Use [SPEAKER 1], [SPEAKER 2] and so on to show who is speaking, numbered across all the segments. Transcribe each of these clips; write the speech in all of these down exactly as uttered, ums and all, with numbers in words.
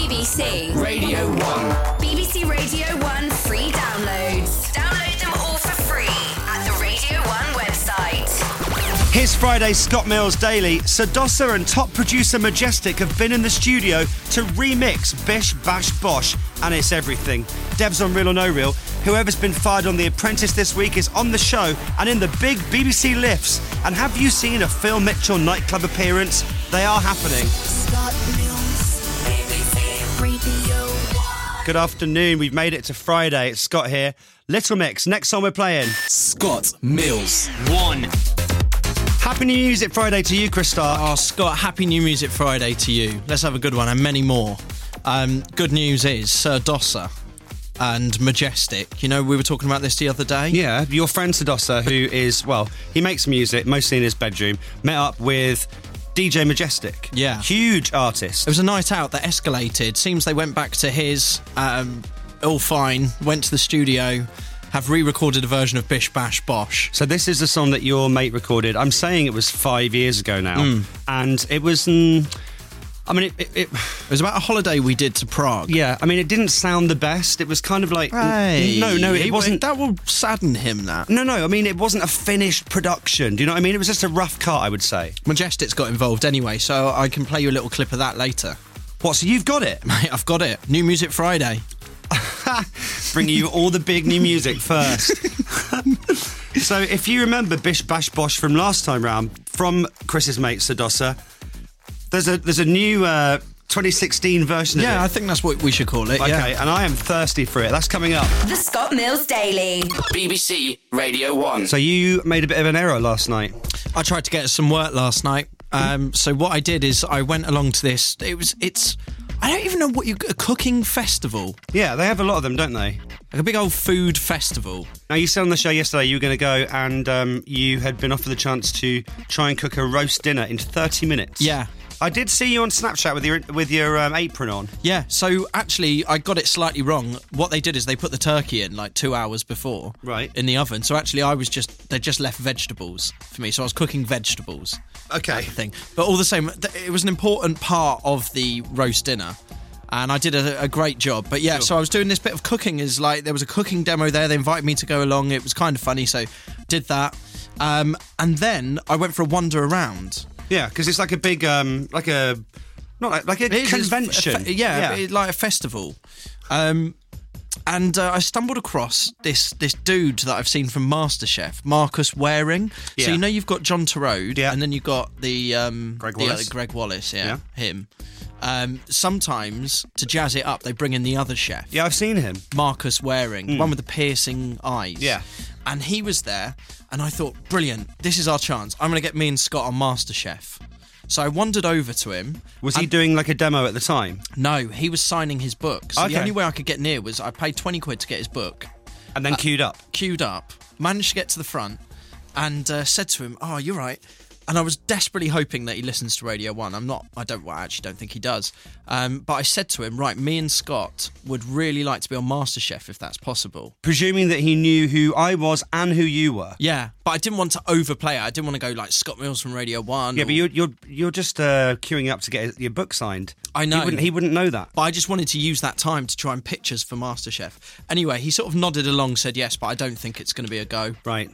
[SPEAKER 1] B C
[SPEAKER 2] Radio one.
[SPEAKER 1] B B C Radio one free downloads. Download them all for free at the Radio one website.
[SPEAKER 3] Here's Friday's Scott Mills Daily. Sadosa and top producer Majestic have been in the studio to remix Bish Bash Bosh, and it's everything. Deb's on Real or No Real. Whoever's been fired on The Apprentice this week is on the show and in the big B B C lifts. And have you seen a Phil Mitchell nightclub appearance? They are happening.
[SPEAKER 4] Scott Mills, B B C Radio one.
[SPEAKER 3] Good afternoon. We've made it to Friday. It's Scott here. Little Mix. Next song we're playing.
[SPEAKER 2] Scott Mills one.
[SPEAKER 3] Happy New Music Friday to you, Chris Stark.
[SPEAKER 5] Oh, Scott, Happy New Music Friday to you. Let's have a good one, and many more. Um, good news is Sir Dossa and Majestic. You know, we were talking about this the other day.
[SPEAKER 3] Yeah, your friend Sadosa, who is, well, he makes music, mostly in his bedroom, met up with D J Majestic.
[SPEAKER 5] Yeah.
[SPEAKER 3] Huge artist.
[SPEAKER 5] It was a night out that escalated. Seems they went back to his, um, all fine, went to the studio, have re-recorded a version of Bish Bash Bosh.
[SPEAKER 3] So this is the song that your mate recorded. I'm saying it was five years ago now.
[SPEAKER 5] Mm.
[SPEAKER 3] And it was... Mm, I mean, it, it, it...
[SPEAKER 5] It was about a holiday we did to Prague.
[SPEAKER 3] Yeah, I mean, it didn't sound the best. It was kind of like...
[SPEAKER 5] Hey,
[SPEAKER 3] no, no, it
[SPEAKER 5] he-
[SPEAKER 3] wasn't...
[SPEAKER 5] That will sadden him, that.
[SPEAKER 3] No, no, I mean, it wasn't a finished production. Do you know what I mean? It was just a rough cut, I would say.
[SPEAKER 5] Majestic's got involved anyway, so I can play you a little clip of that later.
[SPEAKER 3] What, so you've got it?
[SPEAKER 5] Mate, I've got it. New Music Friday.
[SPEAKER 3] Bringing you all the big new music first. So if you remember Bish Bash Bosh from last time round, from Chris's mate Sadosa, there's a there's a new uh, twenty sixteen version
[SPEAKER 5] Yeah, I
[SPEAKER 3] of it.
[SPEAKER 5] think that's what we should call it.
[SPEAKER 3] Okay,
[SPEAKER 5] Yeah.
[SPEAKER 3] and I am thirsty for it. That's coming up.
[SPEAKER 1] The Scott Mills Daily.
[SPEAKER 2] B B C Radio one.
[SPEAKER 3] So you made a bit of an error last night.
[SPEAKER 5] I tried to get us some work last night. Um, so what I did is I went along to this. It was it's. I don't even know what you a cooking festival,
[SPEAKER 3] Yeah, they have a lot of them, don't they?
[SPEAKER 5] like a big old food festival.
[SPEAKER 3] Now, you said on the show yesterday you were going to go and um, you had been offered the chance to try and cook a roast dinner in thirty minutes.
[SPEAKER 5] Yeah.
[SPEAKER 3] I did see you on Snapchat with your with your um, apron on.
[SPEAKER 5] Yeah, so actually I got it slightly wrong. What they did is they put the turkey in like two hours before,
[SPEAKER 3] Right.
[SPEAKER 5] in the oven. So actually I was just they just left vegetables for me. So I was cooking vegetables.
[SPEAKER 3] Okay.
[SPEAKER 5] Thing, but all the same, th- it was an important part of the roast dinner. And I did a, a great job. But yeah,
[SPEAKER 3] Sure.
[SPEAKER 5] so I was doing this bit of cooking. Is like there was a cooking demo there. They invited me to go along. It was kind of funny, so did that. Um, and then I went for a wander around.
[SPEAKER 3] Yeah, because it's like a big, um, like a, not like, like a
[SPEAKER 5] It is
[SPEAKER 3] convention.
[SPEAKER 5] a fe- yeah, it- like a festival. Um, and uh, I stumbled across this this dude that I've seen from MasterChef, Marcus Waring.
[SPEAKER 3] Yeah.
[SPEAKER 5] So you know you've got John Turode,
[SPEAKER 3] Yeah.
[SPEAKER 5] and then you've got the um,
[SPEAKER 3] Greg
[SPEAKER 5] the other-
[SPEAKER 3] Wallace.
[SPEAKER 5] Greg Wallace, yeah,
[SPEAKER 3] Yeah.
[SPEAKER 5] him. Um, sometimes to jazz it up, they bring in the other chef.
[SPEAKER 3] Yeah, I've seen him.
[SPEAKER 5] Marcus Waring, the one with the piercing eyes.
[SPEAKER 3] Yeah.
[SPEAKER 5] And he was there, and I thought, brilliant, this is our chance. I'm going to get me and Scott on MasterChef. So I wandered over to him.
[SPEAKER 3] Was he
[SPEAKER 5] and-
[SPEAKER 3] doing like a demo at the time?
[SPEAKER 5] No, he was signing his book. So
[SPEAKER 3] Okay.
[SPEAKER 5] the only way I could get near was I paid twenty quid to get his book,
[SPEAKER 3] And then queued up.
[SPEAKER 5] queued up, managed to get to the front, and uh, said to him, oh, you're right. And I was desperately hoping that he listens to Radio one. I'm not, I don't, well, I actually don't think he does. Um, but I said to him, right, me and Scott would really like to be on MasterChef if that's possible.
[SPEAKER 3] Presuming that he knew who I was and who you were.
[SPEAKER 5] Yeah, but I didn't want to overplay it. I didn't want to go like Scott Mills from Radio one.
[SPEAKER 3] Yeah,
[SPEAKER 5] or-
[SPEAKER 3] but you're you're you're just uh, queuing up to get your book signed.
[SPEAKER 5] I know.
[SPEAKER 3] He wouldn't, he wouldn't know that.
[SPEAKER 5] But I just wanted to use that time to try and pitch us for MasterChef. Anyway, he sort of nodded along, said yes, but I don't think it's going to be a go.
[SPEAKER 3] Right.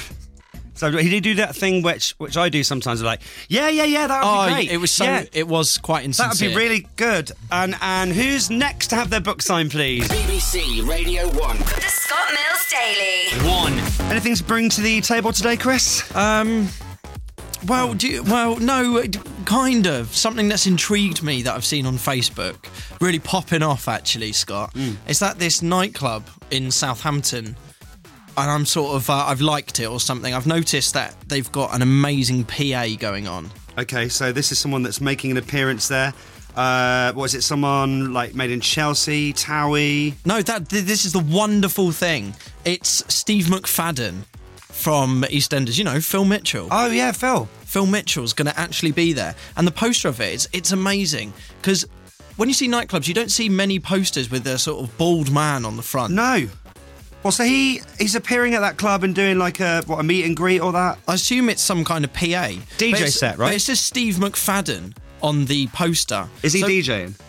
[SPEAKER 3] So he did do that thing which which I do sometimes. Like, yeah, yeah, yeah, that would
[SPEAKER 5] Oh,
[SPEAKER 3] be great.
[SPEAKER 5] it was so.
[SPEAKER 3] Yeah,
[SPEAKER 5] It was quite
[SPEAKER 3] that
[SPEAKER 5] insincere.
[SPEAKER 3] would be really good. And and who's next to have their book signed, please?
[SPEAKER 2] B B C Radio one.
[SPEAKER 1] The Scott Mills Daily.
[SPEAKER 2] One.
[SPEAKER 3] Anything to bring to the table today, Chris?
[SPEAKER 5] Um. Well, do you, well, no, d- kind of something that's intrigued me that I've seen on Facebook, really popping off. Actually, Scott, is that this nightclub in Southampton, and I'm sort of uh, I've liked it or something. I've noticed that they've got an amazing P A going on.
[SPEAKER 3] Okay, so this is someone that's making an appearance there. Uh, what is it? Someone like made in Chelsea, Towie.
[SPEAKER 5] No, that th- this is the wonderful thing. It's Steve McFadden from EastEnders. You know, Phil Mitchell.
[SPEAKER 3] Oh yeah, Phil.
[SPEAKER 5] Phil Mitchell's going to actually be there. And the poster of it, it's, it's amazing. Because when you see nightclubs, you don't see many posters with a sort of bald man on the front.
[SPEAKER 3] No. Well, so he he's appearing at that club and doing like a what a meet and greet or that.
[SPEAKER 5] I assume it's some kind of P A.
[SPEAKER 3] D J
[SPEAKER 5] But it's-
[SPEAKER 3] set, right?
[SPEAKER 5] But it says Steve McFadden on the poster.
[SPEAKER 3] Is he
[SPEAKER 5] So-
[SPEAKER 3] DJing?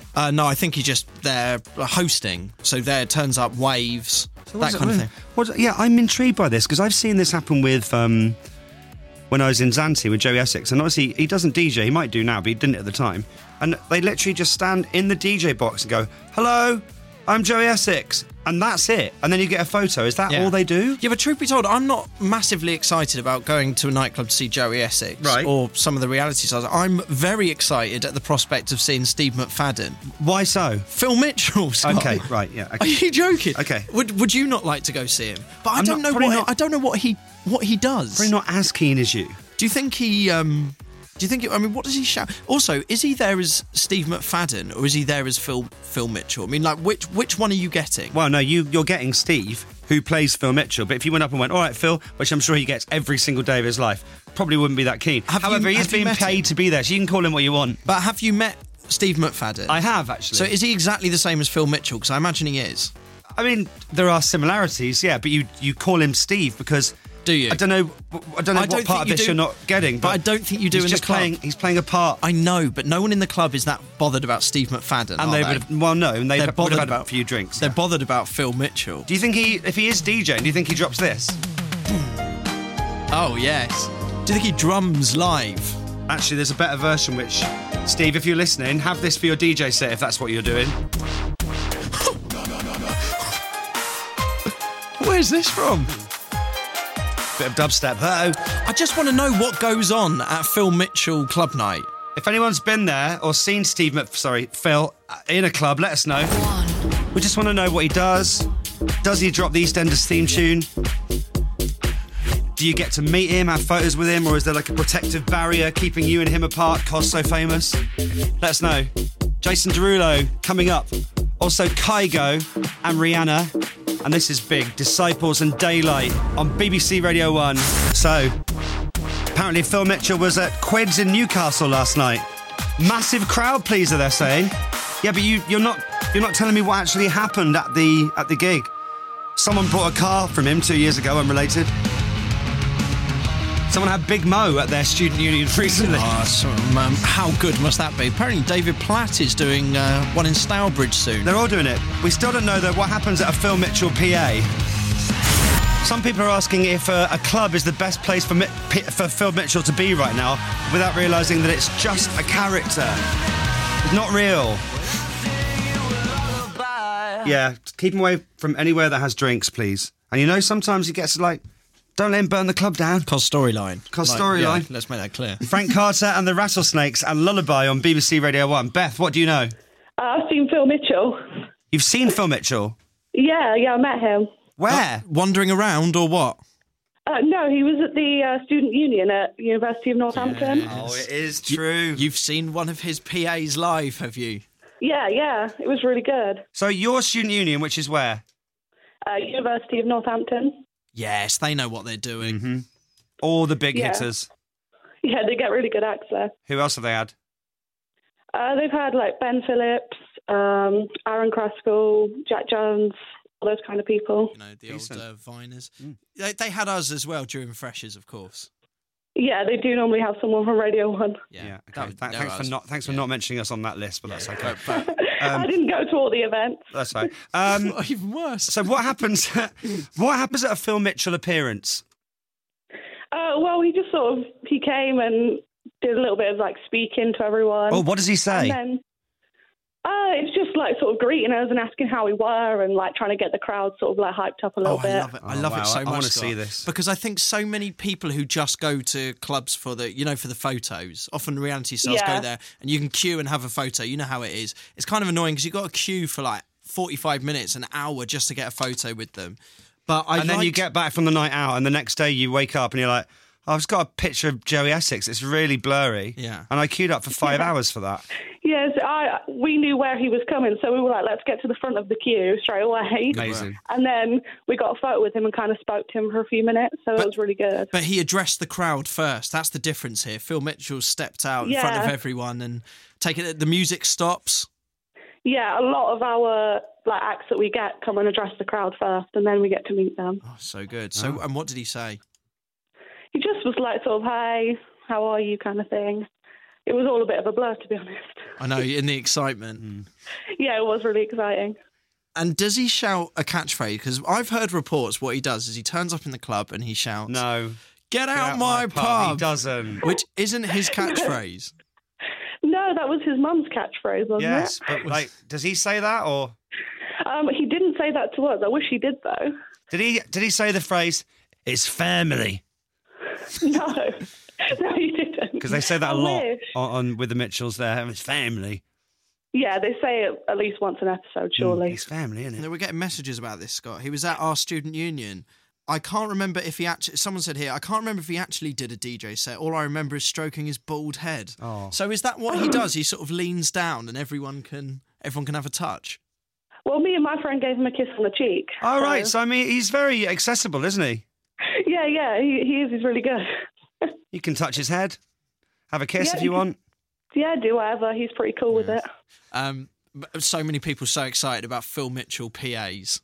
[SPEAKER 5] Uh, no, I think he just, they're hosting. So there turns up waves, that kind of thing.
[SPEAKER 3] What's, yeah, I'm intrigued by this because I've seen this happen with, um, when I was in Zante with Joey Essex. And obviously he doesn't D J, he might do now, but he didn't at the time. And they literally just stand in the D J box and go, hello, I'm Joey Essex. And that's it. And then you get a photo. Is that
[SPEAKER 5] Yeah.
[SPEAKER 3] all they do?
[SPEAKER 5] Yeah, but truth be told, I'm not massively excited about going to a nightclub to see Joey Essex
[SPEAKER 3] Right.
[SPEAKER 5] or some of the reality stars. I'm very excited at the prospect of seeing Steve McFadden.
[SPEAKER 3] Why so?
[SPEAKER 5] Phil Mitchell, Scott.
[SPEAKER 3] Okay, right, yeah.
[SPEAKER 5] Are
[SPEAKER 3] Okay.
[SPEAKER 5] you joking?
[SPEAKER 3] Okay.
[SPEAKER 5] Would Would you not like to go see him? But I
[SPEAKER 3] I'm
[SPEAKER 5] don't
[SPEAKER 3] not-
[SPEAKER 5] know
[SPEAKER 3] probably
[SPEAKER 5] what
[SPEAKER 3] not.
[SPEAKER 5] I don't know what he what he does.
[SPEAKER 3] Probably not as keen as you.
[SPEAKER 5] Do you think he? Um, do you think? I mean, what does he shout? Also, is he there as Steve McFadden or is he there as Phil Phil Mitchell? I mean, like, which which one are you getting?
[SPEAKER 3] Well, no, you, you're getting Steve, who plays Phil Mitchell. But if you went up and went, all right, Phil, which I'm sure he gets every single day of his life, probably wouldn't be that keen.
[SPEAKER 5] Have you-
[SPEAKER 3] However, he is
[SPEAKER 5] have you
[SPEAKER 3] being
[SPEAKER 5] met
[SPEAKER 3] paid
[SPEAKER 5] him?
[SPEAKER 3] to be there, so you can call him what you want.
[SPEAKER 5] But have you met Steve McFadden?
[SPEAKER 3] I have, actually.
[SPEAKER 5] So is he exactly the same as Phil Mitchell? Because I imagine he is.
[SPEAKER 3] I mean, there are similarities, yeah, but you, you call him Steve because...
[SPEAKER 5] Do you?
[SPEAKER 3] I don't know. I don't know
[SPEAKER 5] I
[SPEAKER 3] what
[SPEAKER 5] don't
[SPEAKER 3] part of
[SPEAKER 5] think you
[SPEAKER 3] this
[SPEAKER 5] do-
[SPEAKER 3] you're not getting,
[SPEAKER 5] but I don't think you do
[SPEAKER 3] he's
[SPEAKER 5] in the
[SPEAKER 3] just
[SPEAKER 5] club.
[SPEAKER 3] playing. He's playing a part,
[SPEAKER 5] I know, but no one in the club is that bothered about Steve McFadden.
[SPEAKER 3] and
[SPEAKER 5] are
[SPEAKER 3] they
[SPEAKER 5] they?
[SPEAKER 3] would have. Well, no, and they
[SPEAKER 5] They're
[SPEAKER 3] would
[SPEAKER 5] bothered
[SPEAKER 3] have had
[SPEAKER 5] about
[SPEAKER 3] a few drinks.
[SPEAKER 5] They're
[SPEAKER 3] yeah.
[SPEAKER 5] bothered about Phil Mitchell.
[SPEAKER 3] Do you think he, if he is DJing, do you think he drops this?
[SPEAKER 5] Oh yes. Do you think he drums live?
[SPEAKER 3] Actually, there's a better version. Which, Steve, if you're listening, have this for your D J set if that's what you're doing.
[SPEAKER 5] Where's this from?
[SPEAKER 3] Bit of dubstep. Uh-oh.
[SPEAKER 5] I just want to know what goes on at Phil Mitchell Club Night.
[SPEAKER 3] If anyone's been there or seen Steve, Mc, sorry, Phil, uh, in a club, let us know. We just want to know what he does. Does he drop the EastEnders theme tune? Do you get to meet him, have photos with him, or is there like a protective barrier keeping you and him apart? Cos so famous? Let us know. Jason Derulo coming up. Also Kygo and Rihanna. And this is big. Disciples and Daylight on B B C Radio one. So, apparently Phil Mitchell was at Quids in Newcastle last night. Massive crowd pleaser, they're saying. Yeah, but you, you're not you're not telling me what actually happened at the at the gig. Someone bought a car from him two years ago, unrelated. Someone had Big Mo at their student union recently.
[SPEAKER 5] Oh, so, um, how good must that be? Apparently David Platt is doing uh, one in Stourbridge soon.
[SPEAKER 3] They're all doing it. We still don't know, though, what happens at a Phil Mitchell P A. Some people are asking if uh, a club is the best place for, Mi- P- for Phil Mitchell to be right now, without realising that it's just a character. It's not real. Yeah, keep him away from anywhere that has drinks, please. And you know, sometimes he gets like, don't let him burn the club down.
[SPEAKER 5] Cos storyline.
[SPEAKER 3] Cos
[SPEAKER 5] Like,
[SPEAKER 3] storyline.
[SPEAKER 5] yeah, let's make that clear.
[SPEAKER 3] Frank Carter and the Rattlesnakes and Lullaby on B B C Radio one. Beth, what do you know?
[SPEAKER 6] Uh, I've seen Phil Mitchell.
[SPEAKER 3] You've seen Phil Mitchell?
[SPEAKER 6] Yeah, yeah, I met him.
[SPEAKER 3] Where?
[SPEAKER 5] Wandering around or what?
[SPEAKER 6] Uh, no, he was at the uh, student union at University of Northampton. Yeah.
[SPEAKER 3] Oh, it is true.
[SPEAKER 5] You've seen one of his P As live, have you?
[SPEAKER 6] yeah, yeah, it was really good.
[SPEAKER 3] So your student union, which is where?
[SPEAKER 6] Uh, University of Northampton.
[SPEAKER 5] Yes, they know what they're doing.
[SPEAKER 3] Mm-hmm. All the big
[SPEAKER 6] Yeah.
[SPEAKER 3] hitters.
[SPEAKER 6] Yeah, they get really good acts there.
[SPEAKER 3] Who else have they had?
[SPEAKER 6] Uh, they've had like Ben Phillips, um, Aaron Kraskell, Jack Jones, all those kind of people.
[SPEAKER 5] You know, the
[SPEAKER 3] Decent.
[SPEAKER 5] old uh, Viners. Mm. They, they had us as well during Freshers, of course.
[SPEAKER 6] Yeah, they do normally have someone from Radio One.
[SPEAKER 5] Yeah,
[SPEAKER 3] Yeah.
[SPEAKER 5] that
[SPEAKER 3] Okay.
[SPEAKER 5] would-
[SPEAKER 3] Th-
[SPEAKER 5] they're
[SPEAKER 3] thanks for
[SPEAKER 5] us.
[SPEAKER 3] not thanks for
[SPEAKER 5] Yeah.
[SPEAKER 3] not mentioning us on that list, but that's okay.
[SPEAKER 5] But, but
[SPEAKER 3] Um,
[SPEAKER 6] I didn't go to all the events.
[SPEAKER 3] That's right. Um,
[SPEAKER 5] even worse.
[SPEAKER 3] so what happens? What happens at a Phil Mitchell appearance?
[SPEAKER 6] Uh, well, he just sort of, he came and did a little bit of like speaking to everyone.
[SPEAKER 3] Oh, what does he say?
[SPEAKER 6] And then, uh, it's just like sort of greeting us and asking how we were and like trying to get the crowd sort of like hyped up a little
[SPEAKER 5] Oh,
[SPEAKER 6] bit.
[SPEAKER 5] I love it. I
[SPEAKER 3] Oh,
[SPEAKER 5] love
[SPEAKER 3] wow.
[SPEAKER 5] it so
[SPEAKER 3] I
[SPEAKER 5] much.
[SPEAKER 3] wanna
[SPEAKER 5] Scott.
[SPEAKER 3] see this.
[SPEAKER 5] Because I think so many people who just go to clubs for the, you know, for the photos, often reality stars
[SPEAKER 6] Yeah.
[SPEAKER 5] go there and you can queue and have a photo. You know how it is. It's kind of annoying because you've got to queue for like forty-five minutes, an hour just to get a photo with them. But I
[SPEAKER 3] And then you
[SPEAKER 5] liked-
[SPEAKER 3] get back from the night out, and the next day you wake up and you're like, oh, I've just got a picture of Joey Essex. It's really blurry.
[SPEAKER 5] Yeah.
[SPEAKER 3] And I queued up for five
[SPEAKER 6] Yeah.
[SPEAKER 3] hours for that.
[SPEAKER 6] Yes, I we knew where he was coming, so we were like, let's get to the front of the queue straight away.
[SPEAKER 3] Amazing.
[SPEAKER 6] And then we got a photo with him and kind of spoke to him for a few minutes, so
[SPEAKER 5] But-
[SPEAKER 6] it was really good.
[SPEAKER 5] But he addressed the crowd first. That's the difference here. Phil Mitchell stepped out in front of
[SPEAKER 6] Yeah.
[SPEAKER 5] everyone and taking it. The music stops.
[SPEAKER 6] Yeah, a lot of our like acts that we get come and address the crowd first, and then we get to meet them.
[SPEAKER 5] Oh, so good. So,
[SPEAKER 3] Oh.
[SPEAKER 5] and what did he say?
[SPEAKER 6] He just was like sort of, hey, how are you kind of thing. it was all a bit of a blur, to be honest.
[SPEAKER 5] I know, in the excitement. Mm.
[SPEAKER 6] Yeah, it was really exciting.
[SPEAKER 5] And does he shout a catchphrase? Because I've heard reports what he does is he turns up in the club and he shouts,
[SPEAKER 3] No.
[SPEAKER 5] Get out,
[SPEAKER 3] Get out
[SPEAKER 5] my,
[SPEAKER 3] my
[SPEAKER 5] pub.
[SPEAKER 3] pub. He doesn't.
[SPEAKER 5] Which isn't his catchphrase.
[SPEAKER 6] No, that was his mum's catchphrase, wasn't
[SPEAKER 3] Yes,
[SPEAKER 6] it?
[SPEAKER 3] but like, does he say that or
[SPEAKER 6] Um, he didn't say that to us. I wish he did, though.
[SPEAKER 3] did he? Did he say the phrase "It's family"?
[SPEAKER 6] No, no, he didn't.
[SPEAKER 3] Because they say that
[SPEAKER 6] I
[SPEAKER 3] a lot
[SPEAKER 6] wish.
[SPEAKER 3] on, on with the Mitchells. There, it's family.
[SPEAKER 6] Yeah, they say it at least once an episode, surely.
[SPEAKER 3] It's family, isn't it?
[SPEAKER 5] We're getting messages about this, Scott. He was at our student union. I can't remember if he actually... Someone said here, I can't remember if he actually did a D J set. All I remember is stroking his bald head.
[SPEAKER 3] Oh.
[SPEAKER 5] So is that what he does? He sort of leans down and everyone can everyone can have a touch?
[SPEAKER 6] Well, me and my friend gave him a kiss on the cheek.
[SPEAKER 3] All right. So I mean, he's very accessible, isn't he?
[SPEAKER 6] Yeah, yeah, he, he is. He's really good.
[SPEAKER 3] You can touch his head, have a kiss
[SPEAKER 6] Yeah,
[SPEAKER 3] if you
[SPEAKER 6] you
[SPEAKER 3] want.
[SPEAKER 6] Yeah, do whatever. He's pretty cool with it.
[SPEAKER 5] Um, but so many people so excited about Phil Mitchell P As.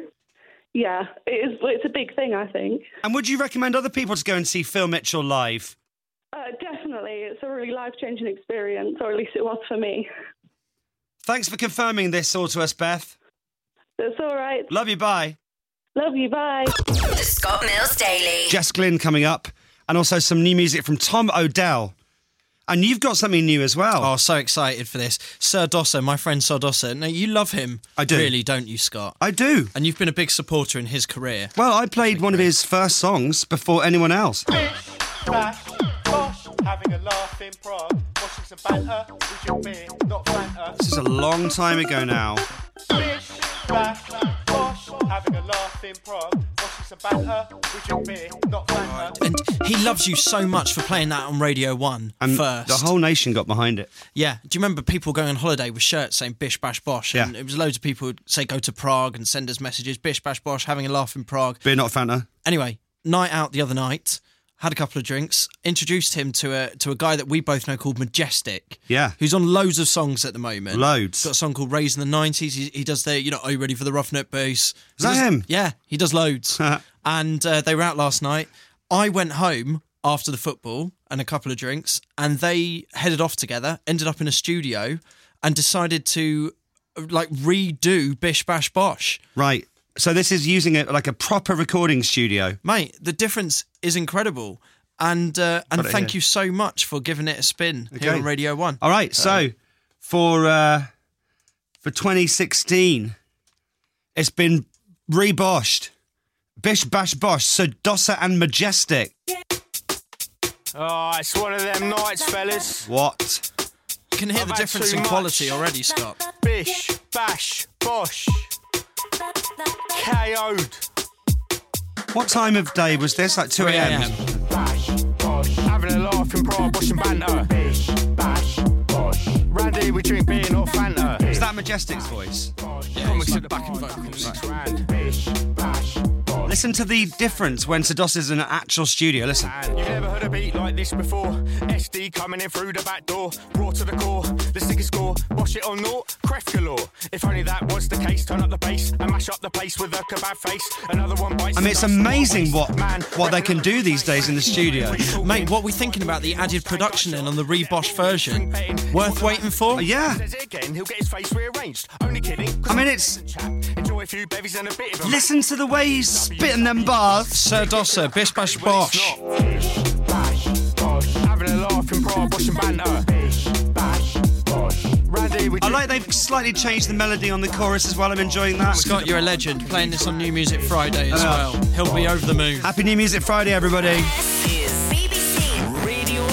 [SPEAKER 6] Yeah, it is. It's a big thing, I think.
[SPEAKER 3] And would you recommend other people to go and see Phil Mitchell live?
[SPEAKER 6] Uh, definitely. It's a really life-changing experience, or at least it was for me.
[SPEAKER 3] Thanks for confirming this all to us, Beth.
[SPEAKER 6] That's all right.
[SPEAKER 3] Love you. Bye.
[SPEAKER 6] Love you. Bye.
[SPEAKER 1] The Scott Mills Daily.
[SPEAKER 3] Jess Glynn coming up, and also some new music from Tom Odell. And you've got something new as well.
[SPEAKER 5] Oh, so excited for this. Sir Dosser, my friend Sir Dosser. Now, you love him.
[SPEAKER 3] I do.
[SPEAKER 5] Really, don't you, Scott?
[SPEAKER 3] I do.
[SPEAKER 5] And you've been a big supporter in his career.
[SPEAKER 3] Well, I played one of his first songs before anyone else.
[SPEAKER 7] Bash, bosh, having a laugh in Prague, washing some banter with your beer, not Fanta.
[SPEAKER 3] This is a long time ago now.
[SPEAKER 7] Bish, bash, bosh, having a laugh in Prague, washing some banter with your beer, not Fanta.
[SPEAKER 5] And he loves you so much for playing that on Radio one
[SPEAKER 3] And
[SPEAKER 5] first.
[SPEAKER 3] the whole nation got behind it.
[SPEAKER 5] Yeah. Do you remember people going on holiday with shirts saying bish, bash, bosh? And
[SPEAKER 3] Yeah.
[SPEAKER 5] it was loads of people who'd say go to Prague and send us messages, bish, bash, bosh, having a laugh in Prague.
[SPEAKER 3] Beer, not Fanta.
[SPEAKER 5] Anyway, night out the other night, had a couple of drinks, introduced him to a to a guy that we both know called Majestic.
[SPEAKER 3] Yeah.
[SPEAKER 5] Who's on loads of songs at the moment.
[SPEAKER 3] Loads.
[SPEAKER 5] Got a song called Raised in the nineties. He, he does the, you know, Are You Ready for the Roughneck Bass?
[SPEAKER 3] Is that
[SPEAKER 5] He does-
[SPEAKER 3] him?
[SPEAKER 5] Yeah, he does loads. And uh, they were out last night. I went home after the football and a couple of drinks, and they headed off together, ended up in a studio, and decided to like redo Bish Bash Bosh.
[SPEAKER 3] Right. So this is using it like a proper recording studio.
[SPEAKER 5] Mate, the difference is incredible. And uh, and
[SPEAKER 3] Got it
[SPEAKER 5] thank
[SPEAKER 3] here.
[SPEAKER 5] you so much for giving it a spin here
[SPEAKER 3] Okay.
[SPEAKER 5] on Radio one.
[SPEAKER 3] All right. So for uh, for twenty sixteen, it's been reboshed. Bish Bash Bosh, so Dosser and Majestic.
[SPEAKER 7] Oh, it's one of them nights, fellas.
[SPEAKER 3] What?
[SPEAKER 5] You can hear
[SPEAKER 7] I've
[SPEAKER 5] the
[SPEAKER 7] had
[SPEAKER 5] difference
[SPEAKER 7] too
[SPEAKER 5] in
[SPEAKER 7] much.
[SPEAKER 5] quality already, Scott.
[SPEAKER 7] Bish, bash, bosh. K O'd.
[SPEAKER 3] What time of day was this? Like two a.m.
[SPEAKER 7] Bash, bosh. Having a laugh in Prague, washing banter. Bish, bash, bosh. Randy, we drink beer, not Fanta.
[SPEAKER 3] Is that Majestic's voice?
[SPEAKER 5] Yeah,
[SPEAKER 7] Comics
[SPEAKER 5] it's
[SPEAKER 7] at
[SPEAKER 5] like
[SPEAKER 7] the
[SPEAKER 5] backing
[SPEAKER 7] bar,
[SPEAKER 5] vocals.
[SPEAKER 7] next round. Bish, bash, bosh.
[SPEAKER 3] Listen to the difference when Sir Dosser's in an actual studio. Listen.
[SPEAKER 7] You've never heard a beat like this before. S D coming in through the back door, raw to the core. Let's take a score, wash it on naught, cref galore. If only that was the case, turn up the bass and mash up the place with a kebab face. Another one bites.
[SPEAKER 3] I mean,
[SPEAKER 7] the
[SPEAKER 3] it's
[SPEAKER 7] dust,
[SPEAKER 3] amazing
[SPEAKER 7] more
[SPEAKER 3] what
[SPEAKER 7] waste. Man,
[SPEAKER 3] what they
[SPEAKER 7] reckon
[SPEAKER 3] can do these days in the studio.
[SPEAKER 5] Mate, what are we thinking about the added production in on the Rebosh version? Worth waiting for?
[SPEAKER 3] Yeah.
[SPEAKER 7] Says it again, he'll get his face rearranged. Only kidding. 'cause
[SPEAKER 3] I mean,
[SPEAKER 7] I'm
[SPEAKER 3] it's-
[SPEAKER 7] a chap. Enjoy a few bevies and a bit of a
[SPEAKER 3] Listen to the way he's spitting them bars.
[SPEAKER 5] Sir Dosser, Bish Bash Bosh.
[SPEAKER 7] Bish, bash, bosh. Having a laugh in Prague, washing banter. Bish, bash, bosh. Randy, we
[SPEAKER 3] I like they've slightly changed the melody on the chorus as well. I'm enjoying that.
[SPEAKER 5] Scott, you're a legend. Playing this on New Music Friday as well. He'll be over the moon.
[SPEAKER 3] Happy New Music Friday, everybody.
[SPEAKER 1] This is B B C Radio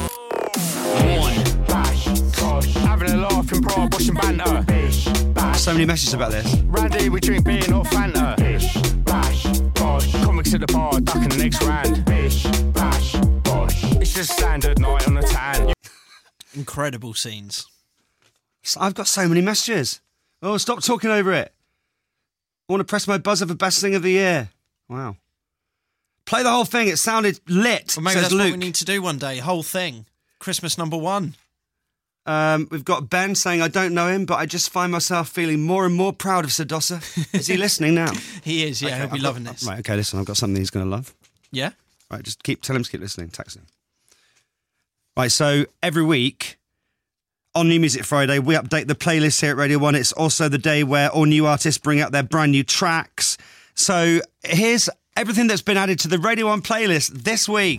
[SPEAKER 2] One.
[SPEAKER 7] bash, bosh. Having a laugh in Prague, washing banter. Bish, bash.
[SPEAKER 3] So many messages about this.
[SPEAKER 7] Randy, we drink beer, not Fanta. Bish, bash, bosh. Comics at the bar, ducking the next round. Bish, bash, bosh. It's just standard night on the tan.
[SPEAKER 5] Incredible scenes.
[SPEAKER 3] So I've got so many messages. Oh, stop talking over it. I want to press my buzzer for best thing of the year. Wow. Play the whole thing. It sounded lit,
[SPEAKER 5] Well, maybe
[SPEAKER 3] says
[SPEAKER 5] that's
[SPEAKER 3] Luke.
[SPEAKER 5] what we need to do one day. Whole thing. Christmas number one.
[SPEAKER 3] Um, we've got Ben saying, I don't know him, but I just find myself feeling more and more proud of Sir Dosser. Is he listening now?
[SPEAKER 5] He is, yeah.
[SPEAKER 3] Okay,
[SPEAKER 5] he'll be
[SPEAKER 3] I've
[SPEAKER 5] loving
[SPEAKER 3] got-
[SPEAKER 5] this.
[SPEAKER 3] Right, okay, listen, I've got something he's going to love.
[SPEAKER 5] Yeah?
[SPEAKER 3] Right, just keep, tell him to keep listening. Text him. Right, so every week on New Music Friday, we update the playlist here at Radio one. It's also the day where all new artists bring out their brand new tracks. So here's everything that's been added to the Radio one playlist this week.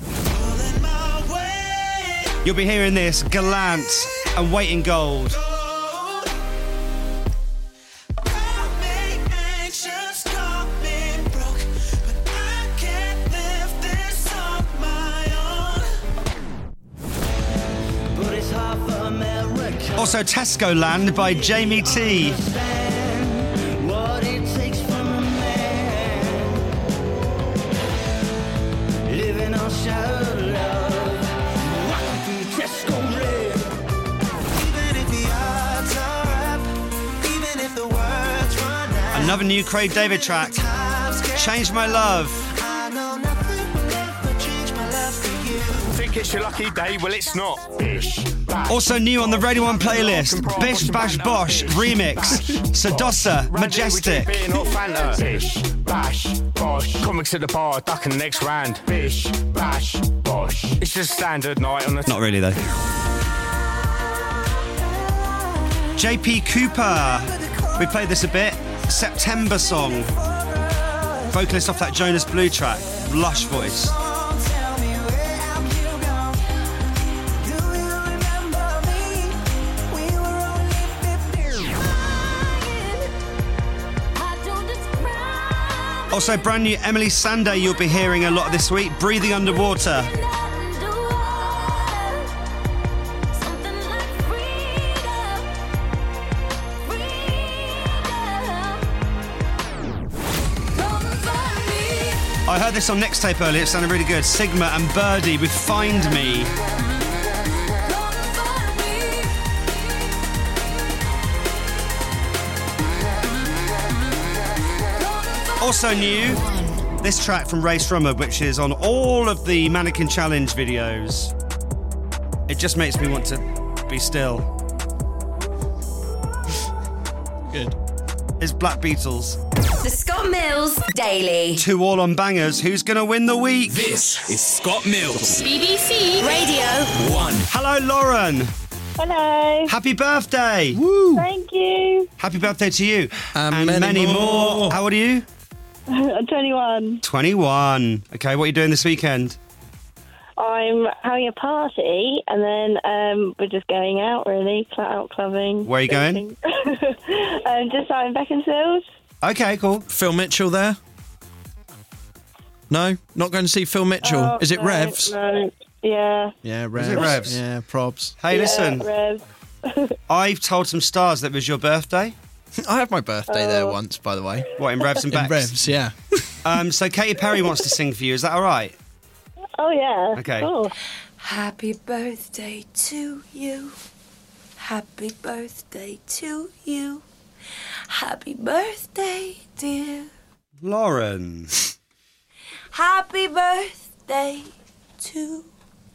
[SPEAKER 3] You'll be hearing this, Gallant and Weight in Gold. Also Tesco Land by Jamie T. Another new Craig David track, Change My Love.
[SPEAKER 7] Think it's your lucky day? Well, it's not. Bish, bash,
[SPEAKER 3] Also new on the Radio one playlist, Bish Bash Bosh remix, Sadosa, Majestic.
[SPEAKER 7] Beer, not Fanta. Bish, bash, bosh. Comics at the bar, ducking the next round. Bish, bash, bosh. It's just a standard night on the...
[SPEAKER 3] Not really though. J P Cooper, we played this a bit. September song. Vocalist off that Jonas Blue track, lush voice. Also, brand new Emily Sandé you'll be hearing a lot this week, Breathing Underwater. I heard this on Next Tape earlier, it sounded really good. Sigma and Birdie with Find Me. Also new, this track from Ray Strummer, which is on all of the Mannequin Challenge videos. It just makes me want to be still.
[SPEAKER 5] Good.
[SPEAKER 3] It's Black Beatles.
[SPEAKER 1] The Scott Mills Daily.
[SPEAKER 3] Two all on bangers. Who's going to win the week?
[SPEAKER 2] This is Scott Mills.
[SPEAKER 1] B B C Radio
[SPEAKER 2] One.
[SPEAKER 3] Hello, Lauren.
[SPEAKER 6] Hello.
[SPEAKER 3] Happy birthday.
[SPEAKER 5] Woo!
[SPEAKER 6] Thank you.
[SPEAKER 3] Happy birthday to you.
[SPEAKER 5] And many more.
[SPEAKER 3] How old are you?
[SPEAKER 6] I'm twenty-one.
[SPEAKER 3] twenty-one. Okay, what are you doing this weekend?
[SPEAKER 6] I'm having a party and then um, we're just going out, really. Flat out clubbing.
[SPEAKER 3] Where are you going?
[SPEAKER 6] um, just out in Beaconsfield.
[SPEAKER 3] Okay, cool.
[SPEAKER 5] Phil Mitchell there? No? Not going to see Phil Mitchell?
[SPEAKER 6] Oh,
[SPEAKER 5] Is it
[SPEAKER 6] no,
[SPEAKER 5] Revs?
[SPEAKER 6] No. Yeah.
[SPEAKER 5] Yeah, Revs.
[SPEAKER 3] it Revs?
[SPEAKER 5] Yeah, probs.
[SPEAKER 3] Hey,
[SPEAKER 6] Yeah,
[SPEAKER 3] listen,
[SPEAKER 6] Rev.
[SPEAKER 3] I've told some stars that it was your birthday.
[SPEAKER 5] I had my birthday there
[SPEAKER 6] Oh.
[SPEAKER 5] once, by the way.
[SPEAKER 3] What, in Revs and
[SPEAKER 5] In
[SPEAKER 3] Becks?
[SPEAKER 5] Revs, yeah.
[SPEAKER 3] Um, so Katy Perry wants to sing for you. Is that all right?
[SPEAKER 6] Oh, yeah.
[SPEAKER 3] Okay.
[SPEAKER 6] Cool.
[SPEAKER 4] Happy birthday to you. Happy birthday to you. Happy birthday, dear.
[SPEAKER 3] Lauren.
[SPEAKER 4] Happy birthday to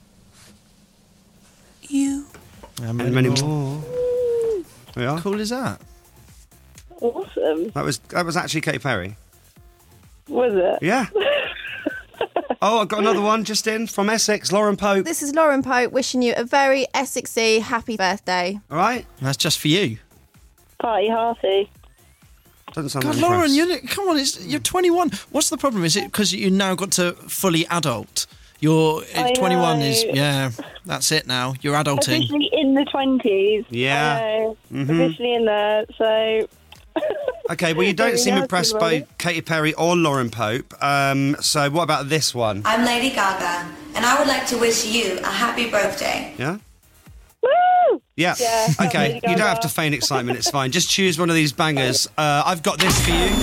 [SPEAKER 4] you.
[SPEAKER 5] And
[SPEAKER 3] And many more. Yeah.
[SPEAKER 5] cool is that?
[SPEAKER 6] Awesome.
[SPEAKER 3] That was that was actually Katy Perry.
[SPEAKER 6] Was it?
[SPEAKER 3] Yeah. Oh, I've got another one just in from Essex, Lauren Pope.
[SPEAKER 8] This is Lauren Pope wishing you a very Essexy happy birthday.
[SPEAKER 3] All right?
[SPEAKER 5] That's just for you.
[SPEAKER 6] Party hearty.
[SPEAKER 3] Doesn't sound
[SPEAKER 5] God,
[SPEAKER 3] that
[SPEAKER 5] Lauren,
[SPEAKER 3] impressed.
[SPEAKER 5] you're, come on, it's, you're twenty-one. What's the problem? Is it because you now got to fully adult? You're
[SPEAKER 6] I
[SPEAKER 5] twenty-one is,
[SPEAKER 6] know.
[SPEAKER 5] yeah, that's it now. You're adulting.
[SPEAKER 6] Officially in the twenties.
[SPEAKER 3] Yeah.
[SPEAKER 6] I know.
[SPEAKER 3] Mhm.
[SPEAKER 6] Officially in there, so...
[SPEAKER 3] Okay, well, you don't
[SPEAKER 6] Very
[SPEAKER 3] seem
[SPEAKER 6] nasty,
[SPEAKER 3] impressed by
[SPEAKER 6] Lauren.
[SPEAKER 3] Katy Perry or Lauren Pope. Um, so what about this one?
[SPEAKER 9] I'm Lady Gaga, and I would like to wish you a happy birthday.
[SPEAKER 3] Yeah?
[SPEAKER 6] Woo!
[SPEAKER 3] Yeah.
[SPEAKER 6] Yeah, that's
[SPEAKER 3] Okay,
[SPEAKER 6] Lady
[SPEAKER 3] you don't
[SPEAKER 6] Gaga.
[SPEAKER 3] have to feign excitement, it's fine. Just choose one of these bangers. Uh, I've got this for you.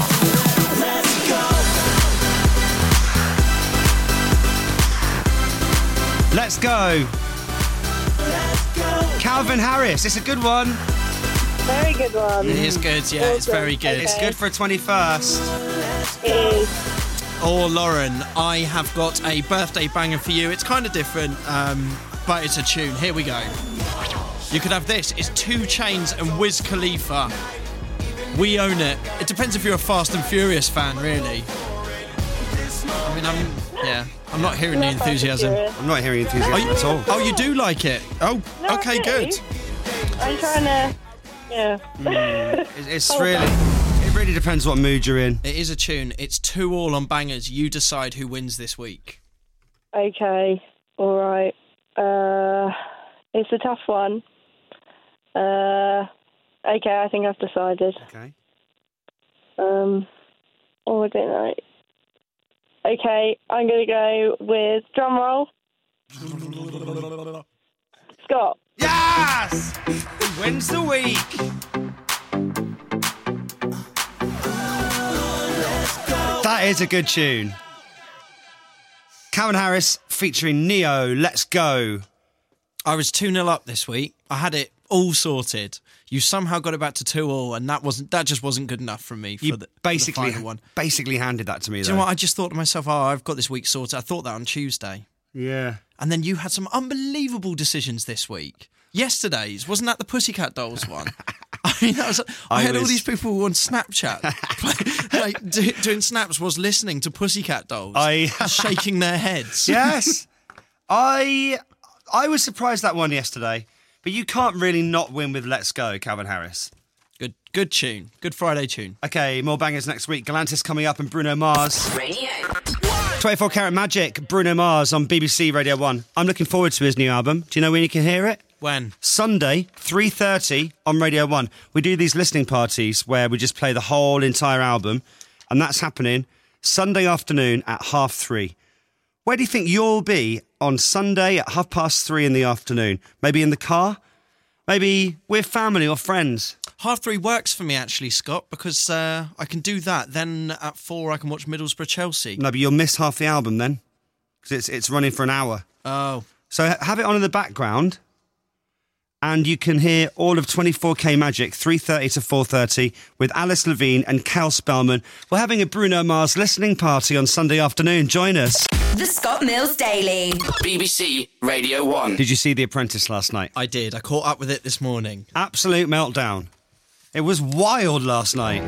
[SPEAKER 3] Let's go. Calvin Harris, it's a good one.
[SPEAKER 6] Very good one.
[SPEAKER 5] It is good, yeah, it's very good.
[SPEAKER 3] It's good for a twenty-first.
[SPEAKER 6] It is.
[SPEAKER 5] Or Lauren, I have got a birthday banger for you. It's kind of different, um, but it's a tune. Here we go. You could have this. It's Two Chainz and Wiz Khalifa. We Own It. It depends if you're a Fast and Furious fan, really. I mean, I'm yeah, I'm not hearing the
[SPEAKER 6] Not Fast and
[SPEAKER 5] enthusiasm.
[SPEAKER 6] Furious.
[SPEAKER 3] I'm not hearing enthusiasm
[SPEAKER 5] Oh, you,
[SPEAKER 3] at all.
[SPEAKER 5] oh, you do like it? Oh,
[SPEAKER 6] No,
[SPEAKER 5] okay,
[SPEAKER 6] I do.
[SPEAKER 5] good.
[SPEAKER 6] I'm trying to, yeah.
[SPEAKER 3] It- It's
[SPEAKER 6] Oh,
[SPEAKER 3] really, it really depends what mood you're in.
[SPEAKER 5] It is a tune. It's two all on bangers. You decide who wins this week.
[SPEAKER 6] Okay, all right. Uh, it's a tough one. Uh, okay, I think I've decided.
[SPEAKER 3] Okay.
[SPEAKER 6] Um, oh, I don't know. Okay, I'm going to go with drum roll. Scott.
[SPEAKER 3] Yes! Who wins the week? That is a good tune. Calvin Harris featuring Neo, Let's Go.
[SPEAKER 5] I was two nil up this week. I had it all sorted. You somehow got it back to two all, and that wasn't that just wasn't good enough for me for
[SPEAKER 3] You
[SPEAKER 5] the,
[SPEAKER 3] basically,
[SPEAKER 5] for the final one.
[SPEAKER 3] basically handed that to me,
[SPEAKER 5] Do
[SPEAKER 3] though.
[SPEAKER 5] you know what? I just thought to myself, oh, I've got this week sorted. I thought that on Tuesday.
[SPEAKER 3] Yeah.
[SPEAKER 5] And then you had some unbelievable decisions this week. Yesterday's, wasn't that the Pussycat Dolls one? I mean, that was, I,
[SPEAKER 3] I
[SPEAKER 5] had all
[SPEAKER 3] was-
[SPEAKER 5] these people on Snapchat play, like, do, doing snaps was listening to Pussycat Dolls,
[SPEAKER 3] I-
[SPEAKER 5] shaking their heads.
[SPEAKER 3] Yes. I I was surprised that one yesterday, but you can't really not win with Let's Go, Calvin Harris.
[SPEAKER 5] Good, good tune. Good Friday tune.
[SPEAKER 3] Okay, more bangers next week. Galantis coming up and Bruno Mars.
[SPEAKER 1] Radio.
[SPEAKER 3] twenty-four Karat Magic, Bruno Mars on B B C Radio one. I'm looking forward to his new album. Do you know when you can hear it?
[SPEAKER 5] When?
[SPEAKER 3] Sunday, three thirty on Radio one. We do these listening parties where we just play the whole entire album, and that's happening Sunday afternoon at half three. Where do you think you'll be on Sunday at half past three in the afternoon? Maybe in the car? Maybe with family or friends?
[SPEAKER 5] Half three works for me, actually, Scott, because uh, I can do that. Then at four, I can watch Middlesbrough Chelsea.
[SPEAKER 3] No, but you'll miss half the album then, because it's, it's running for an hour.
[SPEAKER 5] Oh.
[SPEAKER 3] So ha- have it on in the background, and you can hear all of twenty-four K Magic, three thirty to four thirty, with Alice Levine and Cal Spellman. We're having a Bruno Mars listening party on Sunday afternoon. Join us.
[SPEAKER 1] The Scott Mills Daily.
[SPEAKER 2] B B C Radio one.
[SPEAKER 3] Did you see The Apprentice last night?
[SPEAKER 5] I did. I caught up with it this morning.
[SPEAKER 3] Absolute meltdown. It was wild last night.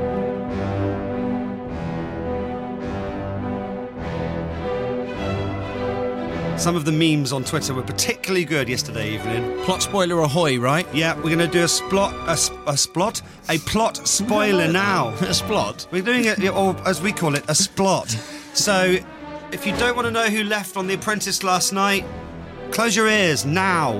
[SPEAKER 3] Some of the memes on Twitter were particularly good yesterday evening.
[SPEAKER 5] Plot spoiler ahoy, right?
[SPEAKER 3] Yeah, we're going to do a splot, a, s- a splot, a plot spoiler now.
[SPEAKER 5] A splot.
[SPEAKER 3] We're doing it, or as we call it, a splot. So, if you don't want to know who left on The Apprentice last night, close your ears now.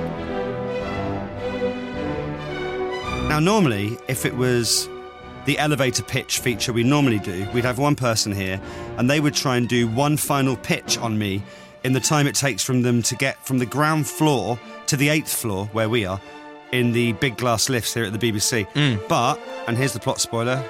[SPEAKER 3] Now, normally, if it was the elevator pitch feature we normally do, we'd have one person here, and they would try and do one final pitch on me in the time it takes from them to get from the ground floor to the eighth floor, where we are, in the big glass lifts here at the B B C.
[SPEAKER 5] Mm.
[SPEAKER 3] But, and here's the plot spoiler,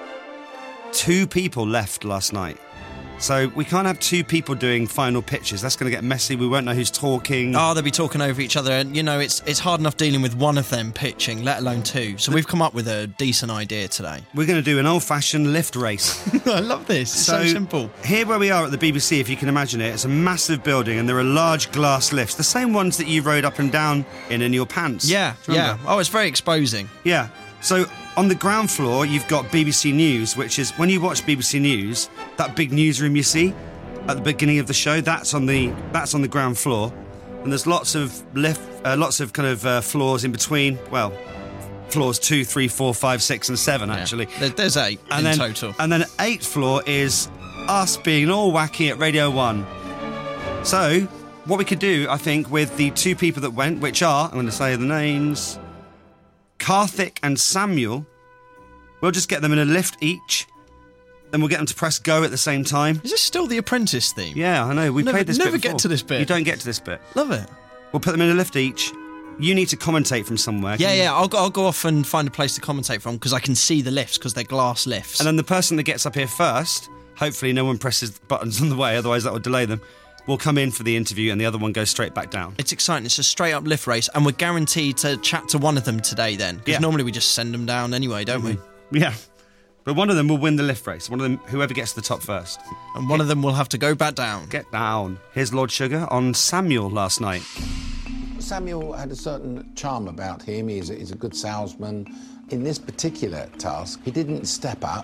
[SPEAKER 3] two people left last night. So we can't have two people doing final pitches. That's going to get messy. We won't know who's talking.
[SPEAKER 5] Oh, they'll be talking over each other, and you know it's it's hard enough dealing with one of them pitching, let alone two. So we've come up with a decent idea today.
[SPEAKER 3] We're going to do an old-fashioned lift race.
[SPEAKER 5] I love this. It's so, simple.
[SPEAKER 3] Here where we are at the B B C, if you can imagine it, it's a massive building and there are large glass lifts, the same ones that you rode up and down in in your pants.
[SPEAKER 5] Yeah,
[SPEAKER 3] Do you
[SPEAKER 5] yeah.
[SPEAKER 3] remember?
[SPEAKER 5] Oh, it's very exposing.
[SPEAKER 3] Yeah. So on the ground floor, you've got B B C News, which is, when you watch B B C News, that big newsroom you see at the beginning of the show, that's on the that's on the ground floor. And there's lots of lift, uh, lots of kind of uh, floors in between. Well, floors two, three, four, five, six, and seven, actually.
[SPEAKER 5] There- There's eight
[SPEAKER 3] And
[SPEAKER 5] in
[SPEAKER 3] then,
[SPEAKER 5] total.
[SPEAKER 3] And then eighth floor is us being all wacky at Radio one. So, what we could do, I think, with the two people that went, which are, I'm going to say the names, Karthik and Samuel, we'll just get them in a lift each, then we'll get them to press go at the same time.
[SPEAKER 5] Is this still the Apprentice theme?
[SPEAKER 3] Yeah, I know, we
[SPEAKER 5] Never-
[SPEAKER 3] played this
[SPEAKER 5] never
[SPEAKER 3] bit
[SPEAKER 5] get
[SPEAKER 3] before.
[SPEAKER 5] to this bit.
[SPEAKER 3] You don't get to this bit.
[SPEAKER 5] Love it.
[SPEAKER 3] We'll put them in a lift each. You need to commentate from somewhere.
[SPEAKER 5] Yeah,
[SPEAKER 3] Can you-
[SPEAKER 5] yeah. I'll go, I'll go off and find a place to commentate from because I can see the lifts because they're glass lifts.
[SPEAKER 3] And then the person that gets up here first, hopefully no one presses buttons on the way, otherwise that would delay them, will come in for the interview and the other one goes straight back down.
[SPEAKER 5] It's exciting. It's a straight up lift race, and we're guaranteed to chat to one of them today. Then, because
[SPEAKER 3] Yeah.
[SPEAKER 5] normally we just send them down anyway, don't we?
[SPEAKER 3] Yeah. But one of them will win the lift race. One of them, whoever gets to the top first.
[SPEAKER 5] And one of them will have to go back down.
[SPEAKER 3] Get down. Here's Lord Sugar on Samuel last night.
[SPEAKER 10] Samuel had a certain charm about him. He's a, he's a good salesman. In this particular task, he didn't step up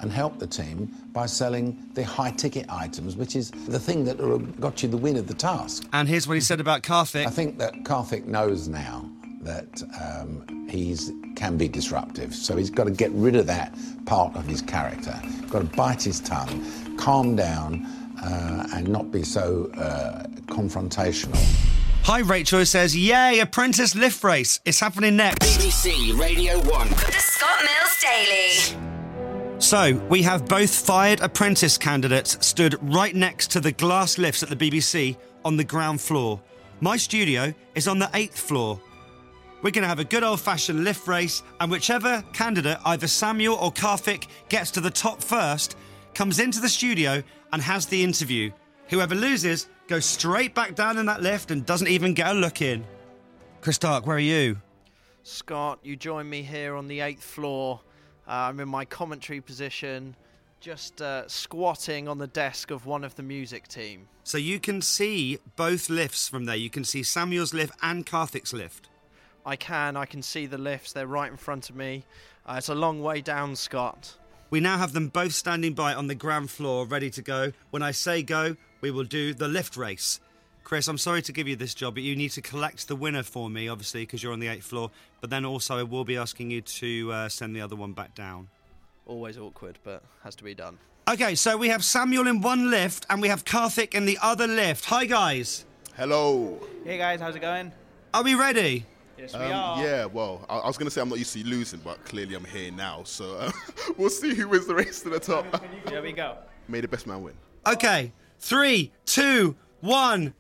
[SPEAKER 10] and help the team by selling the high-ticket items, which is the thing that got you the win of the task.
[SPEAKER 3] And here's what he said about Karthik.
[SPEAKER 10] I think that Karthik knows now that um, he's can be disruptive, so he's got to get rid of that part of his character. He's got to bite his tongue, calm down, uh, and not be so uh, confrontational.
[SPEAKER 3] Hi, Rachel, who says, yay, Apprentice Lift Race. It's happening next.
[SPEAKER 2] B B C Radio one.
[SPEAKER 1] The Scott Mills Daily.
[SPEAKER 3] So, we have both fired apprentice candidates stood right next to the glass lifts at the B B C on the ground floor. My studio is on the eighth floor. We're going to have a good old-fashioned lift race, and whichever candidate, either Samuel or Karthik, gets to the top first, comes into the studio and has the interview. Whoever loses goes straight back down in that lift and doesn't even get a look in. Chris Dark, where are you?
[SPEAKER 5] Scott, you join me here on the eighth floor. Uh, I'm in my commentary position, just uh, squatting on the desk of one of the music team.
[SPEAKER 3] So you can see both lifts from there. You can see Samuel's lift and Karthik's lift.
[SPEAKER 5] I can, I can see the lifts. They're right in front of me. Uh, it's a long way down, Scott.
[SPEAKER 3] We now have them both standing by on the ground floor, ready to go. When I say go, we will do the lift race. Chris, I'm sorry to give you this job, but you need to collect the winner for me, obviously, because you're on the eighth floor. But then also I will be asking you to uh, send the other one back down.
[SPEAKER 5] Always awkward, but has to be done.
[SPEAKER 3] OK, so we have Samuel in one lift and we have Karthik in the other lift. Hi, guys.
[SPEAKER 11] Hello.
[SPEAKER 12] Hey, guys, how's it going?
[SPEAKER 3] Are we ready?
[SPEAKER 12] Yes, we
[SPEAKER 11] Um,
[SPEAKER 12] are.
[SPEAKER 11] yeah, well, I, I was going to say I'm not used to losing, but clearly I'm here now. So uh, we'll see who wins the race to the top.
[SPEAKER 12] Here we go.
[SPEAKER 11] May the best man win.
[SPEAKER 3] OK, three, two, one.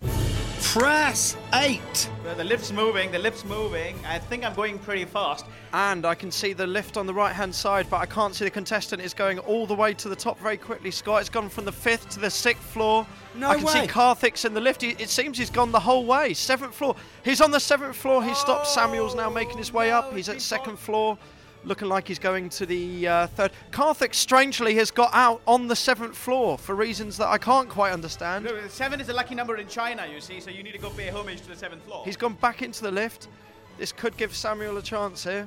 [SPEAKER 3] Press eight.
[SPEAKER 12] Well, the lift's moving, the lift's moving. I think I'm going pretty fast.
[SPEAKER 5] And I can see the lift on the right-hand side, but I can't see the contestant. It's going all the way to the top very quickly, Scott. It's gone from the fifth to the sixth floor.
[SPEAKER 3] No
[SPEAKER 5] I can
[SPEAKER 3] way.
[SPEAKER 5] see Karthik's in the lift. He, it seems he's gone the whole way. Seventh floor. He's on the seventh floor. He stopped. Samuel's now making his way up. He's at second floor, looking like he's going to the uh, third. Karthik, strangely, has got out on the seventh floor for reasons that I can't quite understand.
[SPEAKER 12] Look, seven is a lucky number in China, you see, so you need to go pay homage to the seventh floor.
[SPEAKER 5] He's gone back into the lift. This could give Samuel a chance here.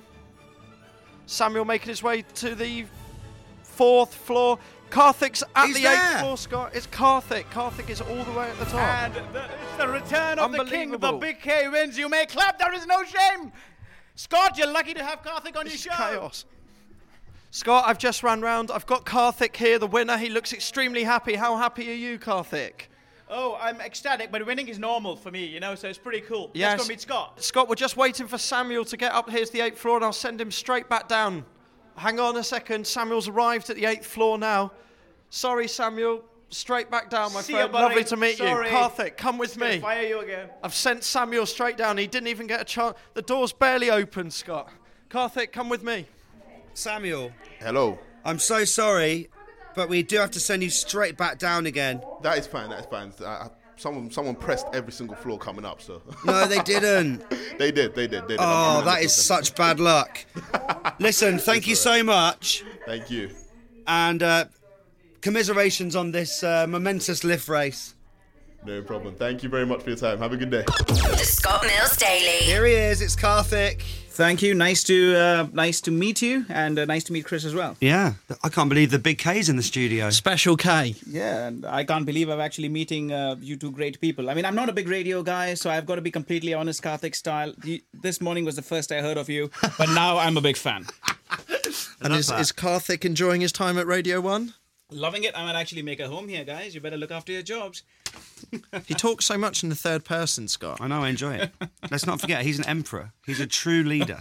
[SPEAKER 5] Samuel making his way to the fourth floor. Karthik's at
[SPEAKER 3] He's
[SPEAKER 5] the
[SPEAKER 3] there.
[SPEAKER 5] eighth floor, Scott. It's Karthik. Karthik is all the way at the top.
[SPEAKER 12] And the, it's the return of the king. The
[SPEAKER 5] Unbelievable.
[SPEAKER 12] big K wins. You may clap. There is no shame. Scott, you're lucky to have Karthik on
[SPEAKER 5] This
[SPEAKER 12] your
[SPEAKER 5] is
[SPEAKER 12] show.
[SPEAKER 5] chaos. Scott, I've just ran round. I've got Karthik here, the winner. He looks extremely happy. How happy are you, Karthik?
[SPEAKER 12] Oh, I'm ecstatic, but winning is normal for me, you know, so it's pretty cool.
[SPEAKER 5] Yes.
[SPEAKER 12] Let's go meet Scott.
[SPEAKER 5] Scott, we're just waiting for Samuel to get up. Here's the eighth floor, and I'll send him straight back down. Hang on a second. Samuel's arrived at the eighth floor now. Sorry, Samuel. Straight back down, my
[SPEAKER 12] See
[SPEAKER 5] friend.
[SPEAKER 12] ya, buddy.
[SPEAKER 5] Lovely to meet
[SPEAKER 12] Sorry.
[SPEAKER 5] you. Karthik, come with
[SPEAKER 12] Just gonna
[SPEAKER 5] me.
[SPEAKER 12] Fire you again.
[SPEAKER 5] I've sent Samuel straight down. He didn't even get a chance. The door's barely open, Scott. Karthik, come with me.
[SPEAKER 3] Samuel,
[SPEAKER 11] Hello.
[SPEAKER 3] I'm so sorry, but we do have to send you straight back down again.
[SPEAKER 11] That is fine. That is fine. I, I, someone, someone pressed every single floor coming up. So
[SPEAKER 3] No, they didn't.
[SPEAKER 11] they did. They did. They did.
[SPEAKER 3] Oh,
[SPEAKER 11] I'm- I'm
[SPEAKER 3] that is
[SPEAKER 11] listening.
[SPEAKER 3] such bad luck. Listen, thank you so much.
[SPEAKER 11] Thank you.
[SPEAKER 3] And uh, commiserations on this uh, momentous lift race.
[SPEAKER 11] No problem. Thank you very much for your time. Have a good day.
[SPEAKER 1] The Scott Mills Daily.
[SPEAKER 3] Here he is, it's Karthik.
[SPEAKER 13] Thank you. Nice to uh, nice to meet you, and uh, nice to meet Chris as well.
[SPEAKER 3] Yeah, I can't believe the big K's in the studio.
[SPEAKER 5] Special K.
[SPEAKER 13] Yeah, and I can't believe I'm actually meeting uh, you two great people. I mean, I'm not a big radio guy, so I've got to be completely honest, Karthik style. You, this morning was the first I heard of you, but now I'm a big fan.
[SPEAKER 5] And is, is Karthik enjoying his time at Radio one?
[SPEAKER 13] Loving it. I might actually make a home here, guys. You better look after your jobs.
[SPEAKER 5] He talks so much in the third person, Scott.
[SPEAKER 3] I know, I enjoy it. Let's not forget, he's an emperor. He's a true leader.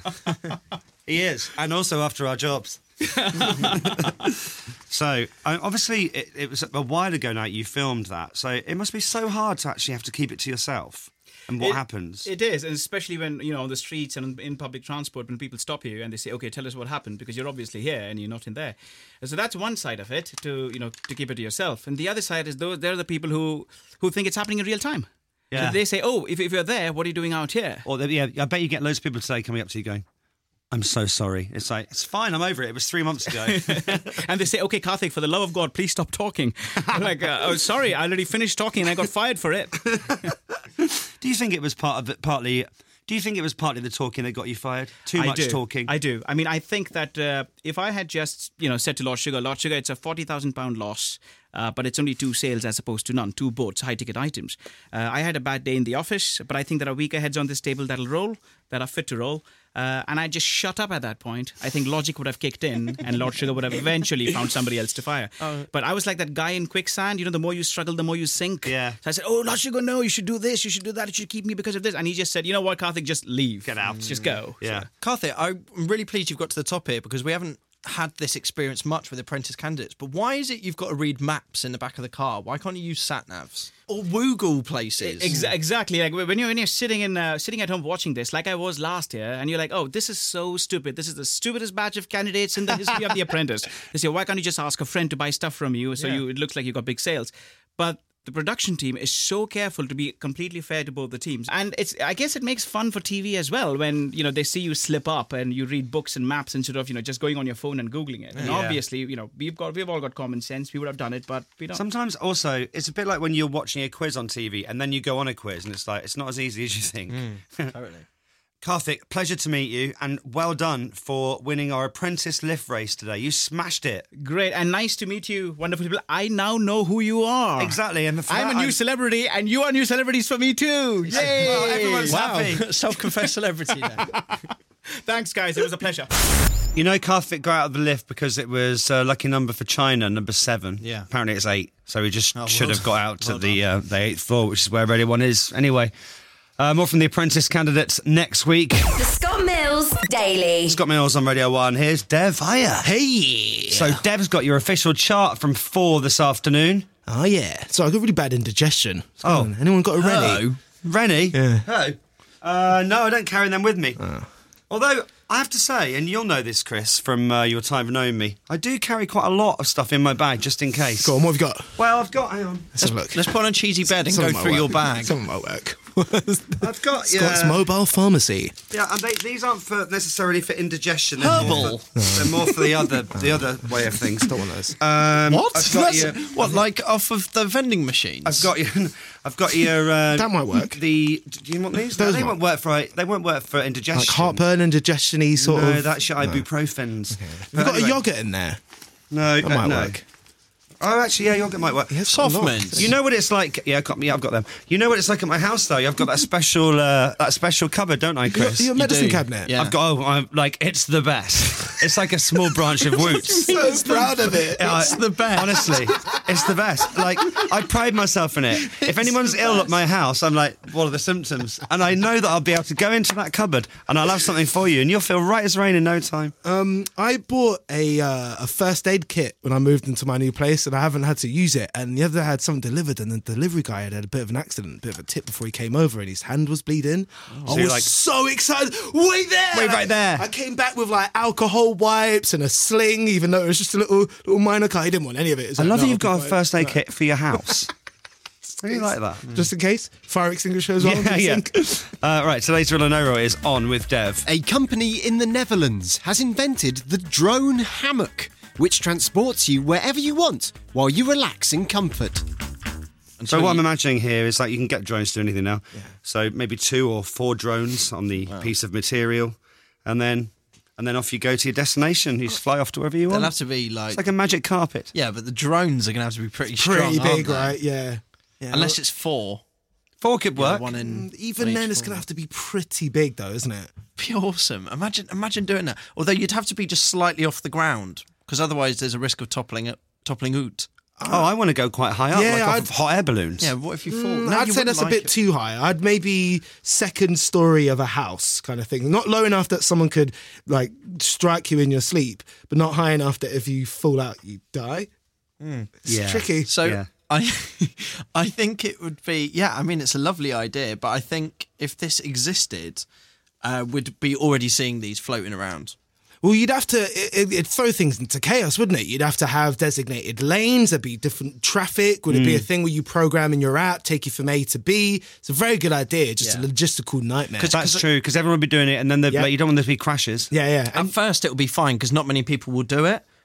[SPEAKER 3] He is. And also after our jobs. So, uh, obviously, it, it was a while ago now you filmed that. So it must be so hard to actually have to keep it to yourself. And what
[SPEAKER 13] It-
[SPEAKER 3] happens?
[SPEAKER 13] It is, and especially when, you know, on the streets and in public transport, when people stop you and they say, okay, tell us what happened, because you're obviously here and you're not in there. So that's one side of it, to, you know, to keep it to yourself. And the other side is those, they're the people who, who think it's happening in real time.
[SPEAKER 3] Yeah.
[SPEAKER 13] So they say, oh, if, if you're there, what are you doing out here?
[SPEAKER 3] Or, the- yeah, I bet you get loads of people today coming up to you going, I'm so sorry. It's like, it's fine, I'm over it. It was three months ago.
[SPEAKER 13] And they say, okay, Karthik, for the love of God, please stop talking. I'm like, uh, oh, sorry, I already finished talking and I got fired for it.
[SPEAKER 3] Do you think it was part of it, partly Do you think it was partly the talking that got you fired? Too
[SPEAKER 13] I
[SPEAKER 3] much
[SPEAKER 13] do.
[SPEAKER 3] talking?
[SPEAKER 13] I do. I mean, I think that uh, if I had just, you know, said to Lord Sugar, Lord Sugar, it's a forty thousand pound loss, uh, but it's only two sales as opposed to none, two boats, high-ticket items. Uh, I had a bad day in the office, but I think there are weaker heads on this table that'll roll, that are fit to roll. Uh, and I just shut up at that point. I think logic would have kicked in and Lord Sugar would have eventually found somebody else to fire.
[SPEAKER 5] Oh.
[SPEAKER 13] But I was like that guy in quicksand, you know, the more you struggle, the more you sink.
[SPEAKER 3] Yeah.
[SPEAKER 13] So I said, oh, Lord Sugar, no, you should do this, you should do that, you should keep me because of this. And he just said, you know what, Karthik, just leave.
[SPEAKER 3] Get out.
[SPEAKER 13] Just go.
[SPEAKER 3] Yeah.
[SPEAKER 13] So-
[SPEAKER 5] Karthik, I'm really pleased you've got to the top here because we haven't had this experience much with apprentice candidates. But why is it you've got to read maps in the back of the car? Why can't you use sat navs or Woogle places?
[SPEAKER 13] Ex- exactly. Like when you're when you're sitting in uh, sitting at home watching this, like I was last year, and you're like, oh, this is so stupid. This is the stupidest batch of candidates in the history of The Apprentice. They say, why can't you just ask a friend to buy stuff from you so
[SPEAKER 5] Yeah.
[SPEAKER 13] you it looks like you got big sales? But the production team is so careful to be completely fair to both the teams. And it's I guess it makes fun for T V as well when, you know, they see you slip up and you read books and maps instead of, you know, just going on your phone and Googling it. And
[SPEAKER 3] Yeah.
[SPEAKER 13] obviously, you know, we've got we've all got common sense. We would have done it, but we don't.
[SPEAKER 3] Sometimes also, it's a bit like when you're watching a quiz on T V and then you go on a quiz and it's like, it's not as easy as you think.
[SPEAKER 5] Totally.
[SPEAKER 3] Karthik, pleasure to meet you and well done for winning our apprentice lift race today. You smashed it.
[SPEAKER 13] Great, and nice to meet you, wonderful people. I now know who you are.
[SPEAKER 3] Exactly. And for
[SPEAKER 13] I'm
[SPEAKER 3] that,
[SPEAKER 13] a new celebrity, and you are new celebrities for me too. Yay!
[SPEAKER 3] Well, everyone's
[SPEAKER 5] Wow,
[SPEAKER 3] happy.
[SPEAKER 5] self-confessed celebrity then.
[SPEAKER 13] Thanks, guys. It was a pleasure.
[SPEAKER 3] You know, Karthik got out of the lift because it was a lucky number for China, number seven.
[SPEAKER 5] Yeah.
[SPEAKER 3] Apparently it's eight, so he just
[SPEAKER 5] Oh,
[SPEAKER 3] should
[SPEAKER 5] well
[SPEAKER 3] have got out to
[SPEAKER 5] well
[SPEAKER 3] the uh, the eighth floor, which is where everyone is. Anyway, uh, more from the apprentice candidates next week.
[SPEAKER 1] The Scott Mills Daily.
[SPEAKER 3] Scott Mills on Radio One. Here's Dev. Hiya.
[SPEAKER 14] Hey!
[SPEAKER 3] So Dev's got your official chart from four this afternoon.
[SPEAKER 14] Oh, yeah. So I got really bad indigestion. What's
[SPEAKER 3] Oh.
[SPEAKER 14] going on? Anyone got a Rennie?
[SPEAKER 3] Rennie?
[SPEAKER 14] Yeah.
[SPEAKER 3] Oh. Uh, no, I don't carry them with me.
[SPEAKER 14] Oh.
[SPEAKER 3] Although, I have to say, and you'll know this, Chris, from uh, your time of knowing me, I do carry quite a lot of stuff in my bag, just in case.
[SPEAKER 14] Go on, what have you got?
[SPEAKER 3] Well, I've got, hang on.
[SPEAKER 14] Let's have a look.
[SPEAKER 5] Let's put on a cheesy bed and
[SPEAKER 14] Some
[SPEAKER 5] go
[SPEAKER 14] of my
[SPEAKER 5] through
[SPEAKER 14] work.
[SPEAKER 5] your bag.
[SPEAKER 14] Some of my work.
[SPEAKER 3] I've got,
[SPEAKER 14] Scott's
[SPEAKER 3] yeah.
[SPEAKER 14] Mobile Pharmacy.
[SPEAKER 3] Yeah, and they, these aren't for necessarily for indigestion. They're
[SPEAKER 5] Herbal.
[SPEAKER 3] More for, they're more for the other the other way of things.
[SPEAKER 14] Don't want those.
[SPEAKER 3] Um,
[SPEAKER 5] What?
[SPEAKER 3] I've got
[SPEAKER 5] That's-
[SPEAKER 3] your,
[SPEAKER 5] what, like off of the vending machines?
[SPEAKER 3] I've got your. I've got your. Uh,
[SPEAKER 14] That might work.
[SPEAKER 3] The. Do you want these? No,
[SPEAKER 14] Those
[SPEAKER 3] they
[SPEAKER 14] might-
[SPEAKER 3] won't work for. They won't work for indigestion.
[SPEAKER 14] Like heartburn, indigestion-y sort
[SPEAKER 3] no,
[SPEAKER 14] of.
[SPEAKER 3] that's your
[SPEAKER 14] No.
[SPEAKER 3] ibuprofens.
[SPEAKER 14] Have you got a yogurt in there?
[SPEAKER 3] No,
[SPEAKER 14] That
[SPEAKER 3] uh,
[SPEAKER 14] might
[SPEAKER 3] no.
[SPEAKER 14] work.
[SPEAKER 3] Oh, actually, yeah, yogurt might work.
[SPEAKER 5] Soft mints.
[SPEAKER 3] You know what it's like? Yeah, I've got, yeah, I've got them. You know what it's like at my house, though. I've got that special, uh, that special cupboard, don't I, Chris?
[SPEAKER 14] Your medicine
[SPEAKER 5] do.
[SPEAKER 14] cabinet.
[SPEAKER 5] Yeah.
[SPEAKER 3] I've got. Oh, I'm like it's the best. It's like a small branch of Woots.
[SPEAKER 14] So proud of it.
[SPEAKER 3] Uh,
[SPEAKER 5] It's the best.
[SPEAKER 3] Honestly, it's the best. Like, I pride myself in it. If anyone's ill at my house, I'm like, what are the symptoms? And I know that I'll be able to go into that cupboard and I'll have something for you and you'll feel right as rain in no time.
[SPEAKER 14] Um, I bought a uh, a first aid kit when I moved into my new place, and I haven't had to use it. And the other day I had something delivered, and the delivery guy had had a bit of an accident, a bit of a tip before he came over, and his hand was bleeding.
[SPEAKER 3] So
[SPEAKER 14] I
[SPEAKER 3] you're
[SPEAKER 14] was
[SPEAKER 3] like-
[SPEAKER 14] so excited. Wait there!
[SPEAKER 3] Wait right there.
[SPEAKER 14] I came back with like alcohol wipes and a sling, even though it was just a little little minor car. He didn't want any of it. It was
[SPEAKER 3] I
[SPEAKER 14] like,
[SPEAKER 3] love
[SPEAKER 14] no,
[SPEAKER 3] that you've
[SPEAKER 14] I'll
[SPEAKER 3] got
[SPEAKER 14] be
[SPEAKER 3] a
[SPEAKER 14] fine.
[SPEAKER 3] first aid
[SPEAKER 14] No.
[SPEAKER 3] kit for your house. I really like that.
[SPEAKER 14] Just in case. Fire extinguisher as well. I'm
[SPEAKER 3] Yeah, yeah.
[SPEAKER 14] guessing.
[SPEAKER 3] Uh, right, today's Real or No Real is on with Dev.
[SPEAKER 15] A company in the Netherlands has invented the drone hammock, which transports you wherever you want while you relax in comfort.
[SPEAKER 3] So what I'm imagining here is like you can get drones to do anything now. So maybe two or four drones on the piece of material, and then and then off you go to your destination. You just fly off to wherever you
[SPEAKER 5] They'll
[SPEAKER 3] want.
[SPEAKER 5] have to be like,
[SPEAKER 3] It's like a magic carpet.
[SPEAKER 5] yeah, but the drones are going to have to be pretty strong,
[SPEAKER 14] Pretty
[SPEAKER 5] aren't
[SPEAKER 14] big,
[SPEAKER 5] they?
[SPEAKER 14] right? Yeah. yeah.
[SPEAKER 5] Unless it's four.
[SPEAKER 3] Four could
[SPEAKER 5] Yeah,
[SPEAKER 3] work.
[SPEAKER 5] one in
[SPEAKER 14] Even
[SPEAKER 5] on
[SPEAKER 14] then,
[SPEAKER 5] each
[SPEAKER 14] it's
[SPEAKER 5] floor.
[SPEAKER 14] going to have to be pretty big, though, isn't it?
[SPEAKER 5] Be awesome. Imagine, imagine doing that. Although you'd have to be just slightly off the ground, because otherwise there's a risk of toppling it, toppling out.
[SPEAKER 3] Oh, I want to go quite high up,
[SPEAKER 14] Yeah,
[SPEAKER 3] like off
[SPEAKER 14] I'd-
[SPEAKER 3] of hot air balloons.
[SPEAKER 5] Yeah, what if you fall?
[SPEAKER 14] Mm,
[SPEAKER 5] No,
[SPEAKER 14] I'd
[SPEAKER 5] you
[SPEAKER 14] say
[SPEAKER 5] wouldn't
[SPEAKER 14] that's a
[SPEAKER 5] like
[SPEAKER 14] bit
[SPEAKER 5] it.
[SPEAKER 14] too high. I'd maybe second story of a house kind of thing. Not low enough that someone could like strike you in your sleep, but not high enough that if you fall out, you die. It's
[SPEAKER 3] Yeah.
[SPEAKER 14] tricky.
[SPEAKER 5] So
[SPEAKER 3] Yeah.
[SPEAKER 5] I, I think it would be. Yeah, I mean it's a lovely idea, but I think if this existed, uh, we'd be already seeing these floating around.
[SPEAKER 14] Well, you'd have to it, it- it'd throw things into chaos, wouldn't it? You'd have to have designated lanes. There'd be different traffic. Would it be a thing where you program in your app, take you from A to B? It's a very good idea. Just
[SPEAKER 5] Yeah.
[SPEAKER 14] a logistical nightmare.
[SPEAKER 3] That's true, because everyone will be doing it, and then the-
[SPEAKER 14] Yeah.
[SPEAKER 3] like, you don't want there to be crashes.
[SPEAKER 14] yeah, yeah.
[SPEAKER 5] At first, it will be fine because not many people will do it.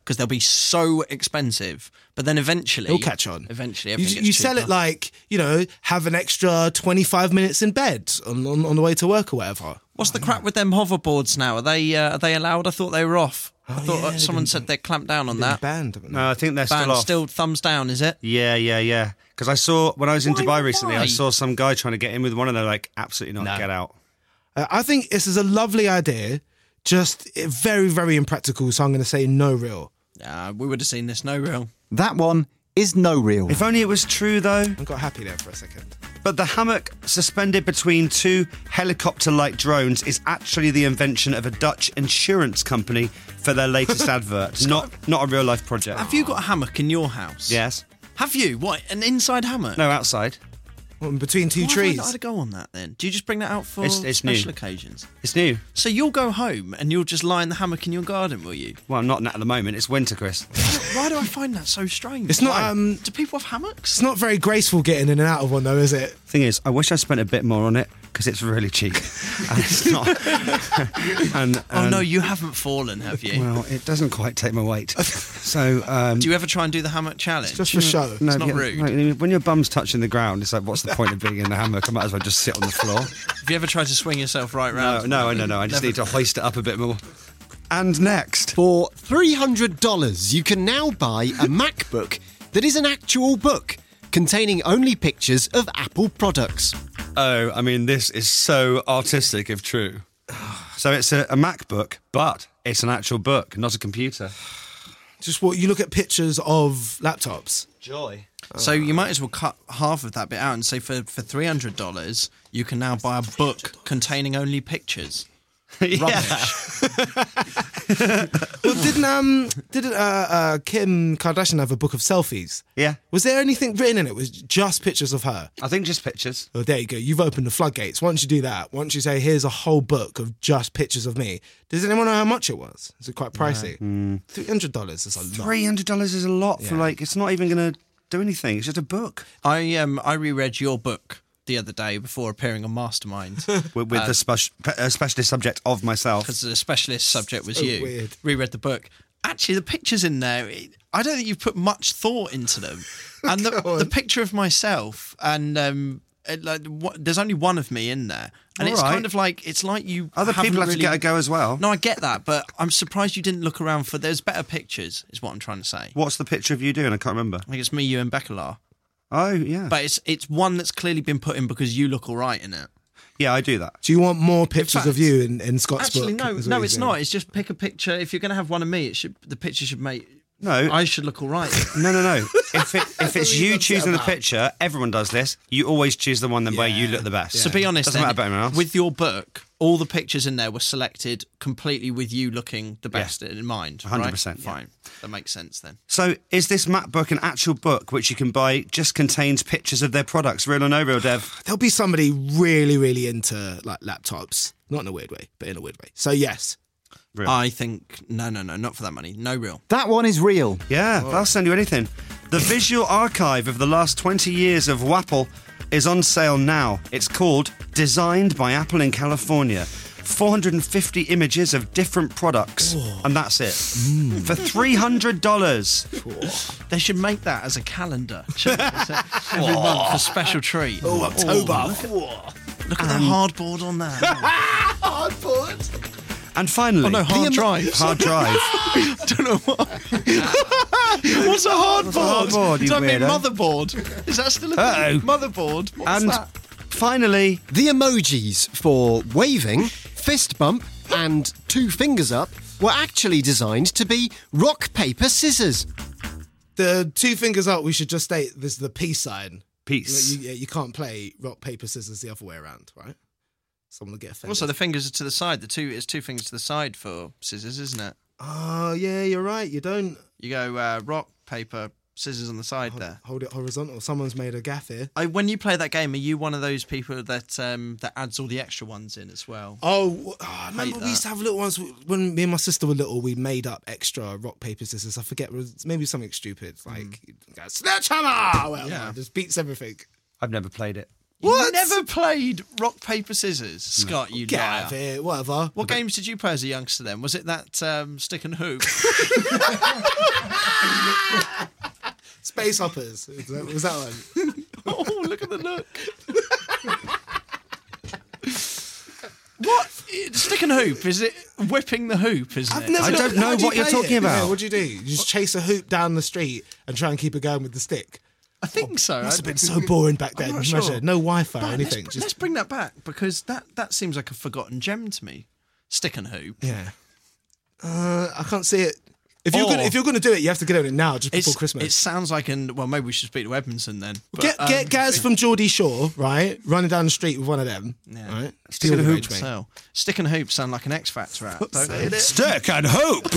[SPEAKER 5] because they'll be so expensive. But then eventually...
[SPEAKER 14] It'll catch on.
[SPEAKER 5] Eventually,
[SPEAKER 14] You,
[SPEAKER 5] everything gets
[SPEAKER 14] you sell
[SPEAKER 5] cheaper.
[SPEAKER 14] it like, you know, have an extra twenty-five minutes in bed on, on, on the way to work or whatever.
[SPEAKER 5] What's the crap with them hoverboards now? Are they uh, are they allowed? I thought they were off. I thought
[SPEAKER 14] yeah,
[SPEAKER 5] uh,
[SPEAKER 14] they've
[SPEAKER 5] someone
[SPEAKER 14] been-
[SPEAKER 5] said they clamped down on
[SPEAKER 14] been
[SPEAKER 5] that.
[SPEAKER 14] banned, haven't they?
[SPEAKER 3] No, I think they're
[SPEAKER 5] Banned,
[SPEAKER 3] still off.
[SPEAKER 5] still thumbs down, is it?
[SPEAKER 3] Yeah, yeah, yeah. Because I saw, when I was in
[SPEAKER 5] Why,
[SPEAKER 3] Dubai recently,
[SPEAKER 5] why?
[SPEAKER 3] I saw some guy trying to get in with one and they're like, absolutely not, get out.
[SPEAKER 14] Uh, I think this is a lovely idea, just uh, very, very impractical, so I'm going to say no real.
[SPEAKER 5] Uh, we would have seen this no real.
[SPEAKER 16] That one is no real.
[SPEAKER 3] If only it was true, though.
[SPEAKER 14] I got happy there for a second.
[SPEAKER 3] But the hammock suspended between two helicopter-like drones is actually the invention of a Dutch insurance company for their latest advert, not not a real-life project.
[SPEAKER 5] Have you got a hammock in your house?
[SPEAKER 3] Yes.
[SPEAKER 5] Have you? What, an inside hammock?
[SPEAKER 3] No, outside.
[SPEAKER 14] Well, between two
[SPEAKER 5] Why have I
[SPEAKER 14] trees.
[SPEAKER 5] not had a go on that then? Do you just bring that out for
[SPEAKER 3] It's- it's new.
[SPEAKER 5] special occasions?
[SPEAKER 3] It's new.
[SPEAKER 5] So you'll go home and you'll just lie in the hammock in your garden, will you?
[SPEAKER 3] Well, not at the moment. It's winter, Chris.
[SPEAKER 5] Why do I find that so strange?
[SPEAKER 14] It's not,
[SPEAKER 5] Why?
[SPEAKER 14] um,
[SPEAKER 5] Do people have hammocks?
[SPEAKER 14] It's not very graceful getting in and out of one, though, is it?
[SPEAKER 3] Thing is, I wish I spent a bit more on it because it's really cheap. And it's not. and,
[SPEAKER 5] Oh
[SPEAKER 3] and-
[SPEAKER 5] no, you haven't fallen, have you?
[SPEAKER 3] Well, it doesn't quite take my weight. So, um,
[SPEAKER 5] do you ever try and do the hammock challenge?
[SPEAKER 14] Just for show.
[SPEAKER 5] It's not
[SPEAKER 3] yeah,
[SPEAKER 5] rude.
[SPEAKER 3] like, when your bum's touching the ground, it's like, what's the point of being in the hammock? I might as well just sit on the floor.
[SPEAKER 5] Have you ever tried to swing yourself right
[SPEAKER 3] No,
[SPEAKER 5] round?
[SPEAKER 3] no, no, no. I just
[SPEAKER 5] Never.
[SPEAKER 3] need to hoist it up a bit more. And next,
[SPEAKER 15] For three hundred dollars, you can now buy a MacBook that is an actual book containing only pictures of Apple products.
[SPEAKER 3] oh, I mean, this is so artistic if true. So it's a, a MacBook, but it's an actual book, not a computer.
[SPEAKER 14] Just what you look at pictures of laptops.
[SPEAKER 3] Joy.
[SPEAKER 5] So you might as well cut half of that bit out and say for, for three hundred dollars, you can now buy a book containing only pictures. Rubbish.
[SPEAKER 14] Well, didn't um didn't uh, uh, Kim Kardashian have a book of selfies?
[SPEAKER 3] Yeah.
[SPEAKER 14] Was there anything written in it? Was it just pictures of her?
[SPEAKER 3] I think just pictures.
[SPEAKER 14] Oh, there you go. You've opened the floodgates. Once you do that, once you say, here's a whole book of just pictures of me, does anyone know how much it was? Is it quite pricey? three hundred dollars is a lot.
[SPEAKER 3] Three hundred dollars is a lot for
[SPEAKER 14] Yeah.
[SPEAKER 3] like. It's not even going to do anything. It's just a book
[SPEAKER 5] I um I reread your book the other day before appearing on Mastermind
[SPEAKER 3] with, with
[SPEAKER 5] Uh,
[SPEAKER 3] the spe- a specialist subject of myself.
[SPEAKER 5] because the specialist subject was
[SPEAKER 14] So
[SPEAKER 5] you.
[SPEAKER 14] weird.
[SPEAKER 5] Reread the book. Actually, the pictures in there, it- I don't think you've put much thought into them. And the,
[SPEAKER 14] Go on.
[SPEAKER 5] the picture of myself, and um, it, like, what, there's only one of me in there, and
[SPEAKER 3] All
[SPEAKER 5] it's
[SPEAKER 3] right.
[SPEAKER 5] kind of like it's like you.
[SPEAKER 3] Other
[SPEAKER 5] haven't
[SPEAKER 3] people have
[SPEAKER 5] really...
[SPEAKER 3] to get a go as well.
[SPEAKER 5] No, I get that, but I'm surprised you didn't look around for. There's better pictures, is what I'm trying to say.
[SPEAKER 3] What's the picture of you doing? I can't remember.
[SPEAKER 5] I think it's me, you, and Bekalar.
[SPEAKER 3] Oh, yeah.
[SPEAKER 5] But it's it's one that's clearly been put in because you look all right in it.
[SPEAKER 3] Yeah, I do that.
[SPEAKER 14] Do you want more pictures
[SPEAKER 5] fact-
[SPEAKER 14] of you in, in Scott's
[SPEAKER 5] Actually,
[SPEAKER 14] book?
[SPEAKER 5] no,
[SPEAKER 14] is what
[SPEAKER 5] no,
[SPEAKER 14] you're
[SPEAKER 5] it's
[SPEAKER 14] saying?
[SPEAKER 5] not. It's just pick a picture. If you're going to have one of me, it should the picture should make.
[SPEAKER 3] No.
[SPEAKER 5] I should look all right.
[SPEAKER 3] No, no, no. If it, if it's
[SPEAKER 14] what
[SPEAKER 3] you
[SPEAKER 14] you're
[SPEAKER 3] choosing the
[SPEAKER 14] upset about.
[SPEAKER 3] picture, everyone does this. You always choose the one that where you look the best.
[SPEAKER 5] To be honest,
[SPEAKER 3] doesn't
[SPEAKER 5] then,
[SPEAKER 3] matter about anyone else.
[SPEAKER 5] with your book, all the pictures in there were selected completely with you looking the best in mind.
[SPEAKER 3] one hundred
[SPEAKER 5] right?
[SPEAKER 3] percent, yeah.
[SPEAKER 5] Fine. That makes sense then.
[SPEAKER 3] So, is this MacBook an actual book which you can buy? Just contains pictures of their products, real or no real, Dev?
[SPEAKER 14] There'll be somebody really, really into like laptops. Not in a weird way, but in a weird way. So yes.
[SPEAKER 3] Real.
[SPEAKER 5] I think no, no, no, not for that money. No real.
[SPEAKER 16] That one is real.
[SPEAKER 3] Yeah, I'll send you anything. The visual archive of the last twenty years of Wapple is on sale now. It's called Designed by Apple in California. four hundred fifty images of different products, and that's it. For three hundred dollars.
[SPEAKER 5] They should make that as a calendar shouldn't they? So every month, a special treat.
[SPEAKER 14] Oh, October.
[SPEAKER 5] look at, look at the hardboard on that.
[SPEAKER 14] Hardboard.
[SPEAKER 3] And finally,
[SPEAKER 5] Oh no, hard drive.
[SPEAKER 3] hard drive.
[SPEAKER 5] don't know what. What's a hardboard?
[SPEAKER 3] hardboard, you
[SPEAKER 5] Does that mean
[SPEAKER 3] weirdo?
[SPEAKER 5] motherboard? Is that still a
[SPEAKER 3] Uh-oh.
[SPEAKER 5] thing? Motherboard. What's
[SPEAKER 3] And
[SPEAKER 5] that?
[SPEAKER 3] finally,
[SPEAKER 15] The emojis for waving, fist bump, and two fingers up were actually designed to be rock, paper, scissors.
[SPEAKER 14] The two fingers up, we should just state this is the peace sign.
[SPEAKER 3] peace.
[SPEAKER 14] You, you, you can't play rock, paper, scissors the other way around, right? Someone will get offended.
[SPEAKER 5] Also, the fingers are to the side. The two it's two fingers to the side for scissors, isn't it?
[SPEAKER 14] Oh, yeah, you're right. You don't
[SPEAKER 5] You go uh, rock, paper, scissors on the side
[SPEAKER 14] hold,
[SPEAKER 5] there.
[SPEAKER 14] hold it horizontal. Someone's made a gaff here.
[SPEAKER 5] I, when you play that game, are you one of those people that um, that adds all the extra ones in as well?
[SPEAKER 14] Oh, w- oh, I remember
[SPEAKER 5] Hate
[SPEAKER 14] we used
[SPEAKER 5] that.
[SPEAKER 14] to have little ones when me and my sister were little. We made up extra rock paper scissors. I forget, it was maybe something stupid like mm. sledgehammer. Well,
[SPEAKER 5] Yeah.
[SPEAKER 14] just beats everything.
[SPEAKER 3] I've never played it.
[SPEAKER 14] What?
[SPEAKER 5] You never played rock, paper, scissors? Scott, you
[SPEAKER 14] Get
[SPEAKER 5] liar.
[SPEAKER 14] out of here, whatever.
[SPEAKER 5] What games did you play as a youngster then? Was it that um, stick and hoop?
[SPEAKER 14] Space Hoppers. Was that, was that one?
[SPEAKER 5] Oh, look at the look. What? Stick and hoop? Is it whipping the hoop, isn't
[SPEAKER 14] I've
[SPEAKER 5] it?
[SPEAKER 14] never
[SPEAKER 3] I don't know
[SPEAKER 14] how do you
[SPEAKER 3] what you're
[SPEAKER 14] play
[SPEAKER 3] talking
[SPEAKER 14] it?
[SPEAKER 3] about.
[SPEAKER 14] Yeah, what do you do? You just chase a hoop down the street and try and keep it going with the stick.
[SPEAKER 5] I think so.
[SPEAKER 14] Must
[SPEAKER 5] I-
[SPEAKER 14] have been so boring back then.
[SPEAKER 5] I'm not
[SPEAKER 14] Imagine,
[SPEAKER 5] sure.
[SPEAKER 14] no Wi-Fi or
[SPEAKER 5] But
[SPEAKER 14] anything.
[SPEAKER 5] Let's,
[SPEAKER 14] just
[SPEAKER 5] let's bring that back because that, that seems like a forgotten gem to me. Stick and hoop.
[SPEAKER 14] yeah. Uh, I can't see it. If you're
[SPEAKER 5] Or-
[SPEAKER 14] gonna, if you're going to do it, you have to get on it now, just before
[SPEAKER 5] It's-
[SPEAKER 14] Christmas.
[SPEAKER 5] It sounds like an. Well, maybe we should speak to Edmondson then. But,
[SPEAKER 14] get
[SPEAKER 5] um,
[SPEAKER 14] get Gaz from Geordie Shore, right, running down the street with one of them,
[SPEAKER 5] Yeah.
[SPEAKER 14] right?
[SPEAKER 5] Stick
[SPEAKER 14] Steal
[SPEAKER 5] and
[SPEAKER 14] the
[SPEAKER 5] hoop.
[SPEAKER 14] rage, mate.
[SPEAKER 5] So, stick and hoop sound like an X Factor act. Don't they?
[SPEAKER 3] Stick and hoop.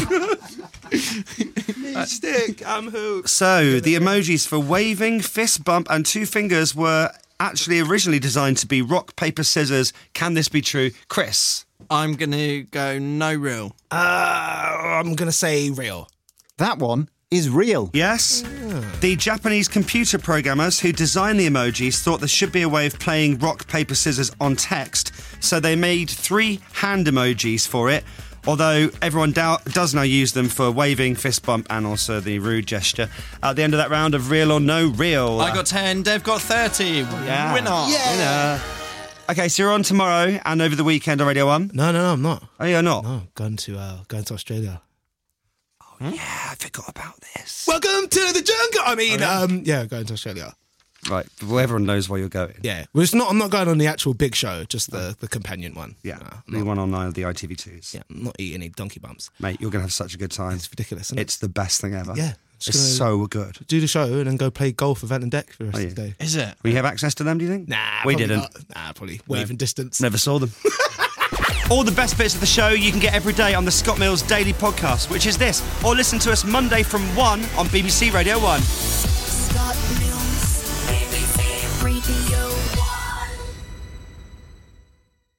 [SPEAKER 14] Stick, I'm hoop.
[SPEAKER 3] So, the emojis for waving, fist bump, and two fingers were actually originally designed to be rock, paper, scissors. Can this be true? Chris?
[SPEAKER 5] I'm going to go no real.
[SPEAKER 14] Uh, I'm gonna say real.
[SPEAKER 16] That one is real.
[SPEAKER 3] Yes. The Japanese computer programmers who designed the emojis thought there should be a way of playing rock, paper, scissors on text, so they made three hand emojis for it, although everyone dou- does now use them for waving, fist bump, and also the rude gesture. At the end of that round of real or no real.
[SPEAKER 5] I got ten, Dev got thirty.
[SPEAKER 3] Yeah.
[SPEAKER 5] Winner.
[SPEAKER 3] Winner. Okay, so you're on tomorrow and over the weekend on Radio one?
[SPEAKER 14] No, no, no, I'm not.
[SPEAKER 3] Oh, you're not?
[SPEAKER 14] No, going to uh, going to Australia.
[SPEAKER 3] Oh, yeah, I forgot about this.
[SPEAKER 14] Welcome to the jungle. I mean,
[SPEAKER 3] Oh, yeah?
[SPEAKER 14] um, yeah, going to Australia.
[SPEAKER 3] Right, well, everyone knows where you're going.
[SPEAKER 14] Yeah, well, it's not. I'm not going on the actual big show, just the, the companion one.
[SPEAKER 3] Yeah,
[SPEAKER 14] No,
[SPEAKER 3] the one on uh, the I T V twos.
[SPEAKER 14] Yeah, I'm not eating any donkey bumps.
[SPEAKER 3] Mate, you're going to have such a good time.
[SPEAKER 14] It's ridiculous, isn't it?
[SPEAKER 3] It's the best thing ever.
[SPEAKER 14] Yeah,
[SPEAKER 3] It's
[SPEAKER 14] just
[SPEAKER 3] so good.
[SPEAKER 14] do the show and then go play golf with Ant and Deck for the rest
[SPEAKER 3] Oh,
[SPEAKER 14] of the day.
[SPEAKER 5] Is it?
[SPEAKER 3] Will you have access to them, do you think?
[SPEAKER 14] Nah,
[SPEAKER 3] we
[SPEAKER 14] probably
[SPEAKER 3] didn't.
[SPEAKER 14] not. Nah, probably waving distance.
[SPEAKER 3] Never saw them. All the best bits of the show you can get every day on the Scott Mills Daily Podcast, which is this, or listen to us Monday from one on B B C Radio one.